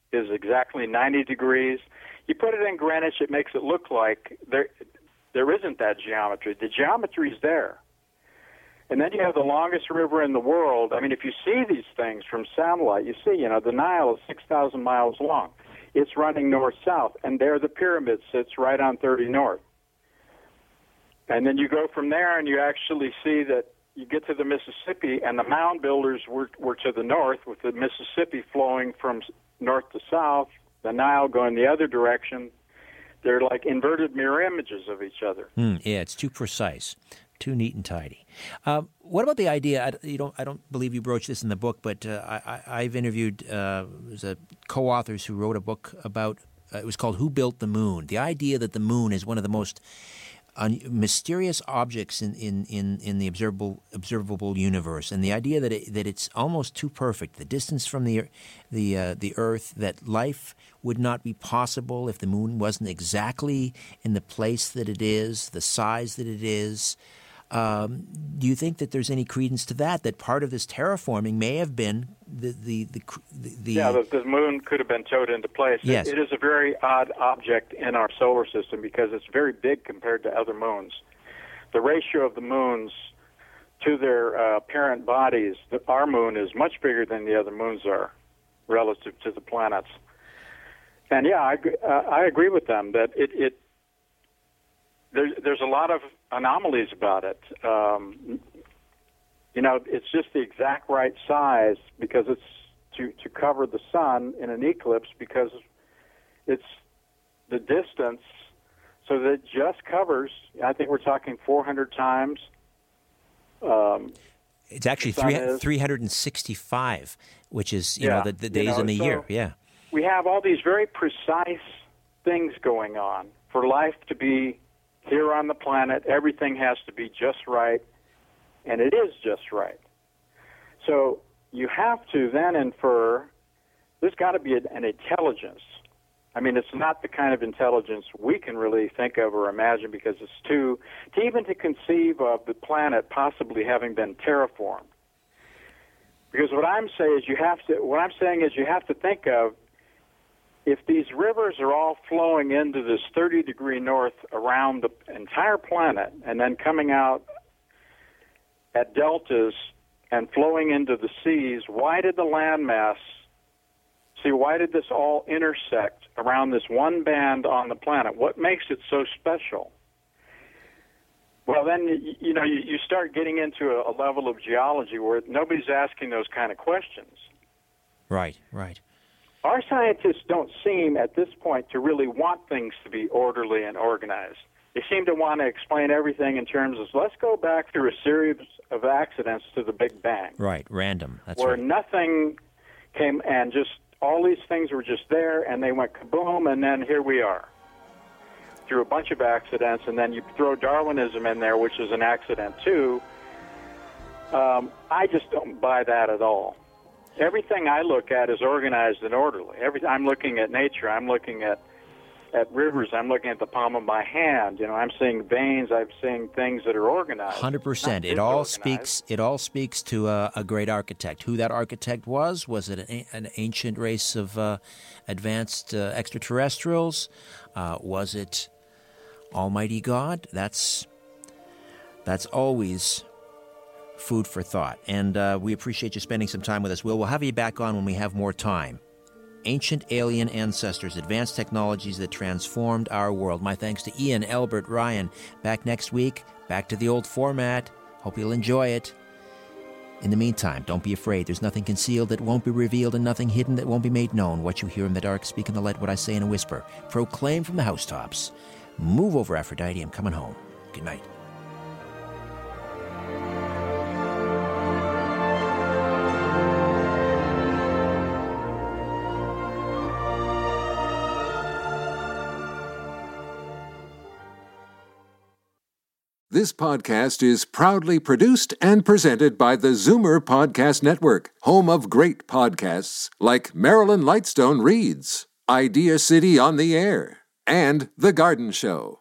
is exactly 90 degrees. You put it in Greenwich, it makes it look like there isn't that geometry. The geometry is there. And then you have the longest river in the world. I mean, if you see these things from satellite, you see, the Nile is 6,000 miles long. It's running north-south, and there the pyramid sits right on 30 North. And then you go from there, and you actually see that you get to the Mississippi, and the mound builders were to the north, with the Mississippi flowing from north to south, the Nile going the other direction. They're like inverted mirror images of each other. Yeah, it's too precise, too neat and tidy. What about the idea? I don't believe you broached this in the book, but I've interviewed there's co-authors who wrote a book about. It was called "Who Built the Moon?" The idea that the moon is one of the most mysterious objects in the observable universe, and the idea that it's almost too perfect. The distance from the Earth, that life would not be possible if the moon wasn't exactly in the place that it is, the size that it is. Do you think that there's any credence to that? That part of this terraforming may have been the moon could have been towed into place. Yes. It is a very odd object in our solar system because it's very big compared to other moons. The ratio of the moons to their parent bodies, our moon is much bigger than the other moons are relative to the planets. And I agree with them that there's a lot of anomalies about it. It's just the exact right size because it's to cover the sun in an eclipse because it's the distance so that it just covers, I think we're talking 400 times. It's actually 365, which is, the days in a year. Yeah. We have all these very precise things going on. For life to be here on the planet, everything has to be just right, and it is just right. So you have to then infer there's got to be an intelligence. I mean, it's not the kind of intelligence we can really think of or imagine because it's to conceive of the planet possibly having been terraformed. Because what I'm saying is you have to think of if these rivers are all flowing into this 30-degree north around the entire planet and then coming out at deltas and flowing into the seas, why did this all intersect around this one band on the planet? What makes it so special? Well, then, you start getting into a level of geology where nobody's asking those kind of questions. Right. Our scientists don't seem, at this point, to really want things to be orderly and organized. They seem to want to explain everything in terms of, let's go back through a series of accidents to the Big Bang. Right, random. That's where right. Nothing came and just all these things were just there, and they went kaboom, and then here we are. Through a bunch of accidents, and then you throw Darwinism in there, which is an accident too. I just don't buy that at all. Everything I look at is organized and orderly. I'm looking at nature. I'm looking at rivers. I'm looking at the palm of my hand. I'm seeing veins. I'm seeing things that are organized. 100%. It all speaks to a great architect. Who that architect was it an ancient race of advanced extraterrestrials? Was it Almighty God? That's always food for thought. And we appreciate you spending some time with us, Will. We'll have you back on when we have more time. Ancient alien ancestors, advanced technologies that transformed our world. My thanks to Ian, Albert, Ryan. Back next week, back to the old format. Hope you'll enjoy it. In the meantime, don't be afraid. There's nothing concealed that won't be revealed and nothing hidden that won't be made known. What you hear in the dark, speak in the light, what I say in a whisper. Proclaim from the housetops. Move over, Aphrodite. I'm coming home. Good night. This podcast is proudly produced and presented by the Zoomer Podcast Network, home of great podcasts like Marilyn Lightstone Reads, Idea City on the Air, and The Garden Show.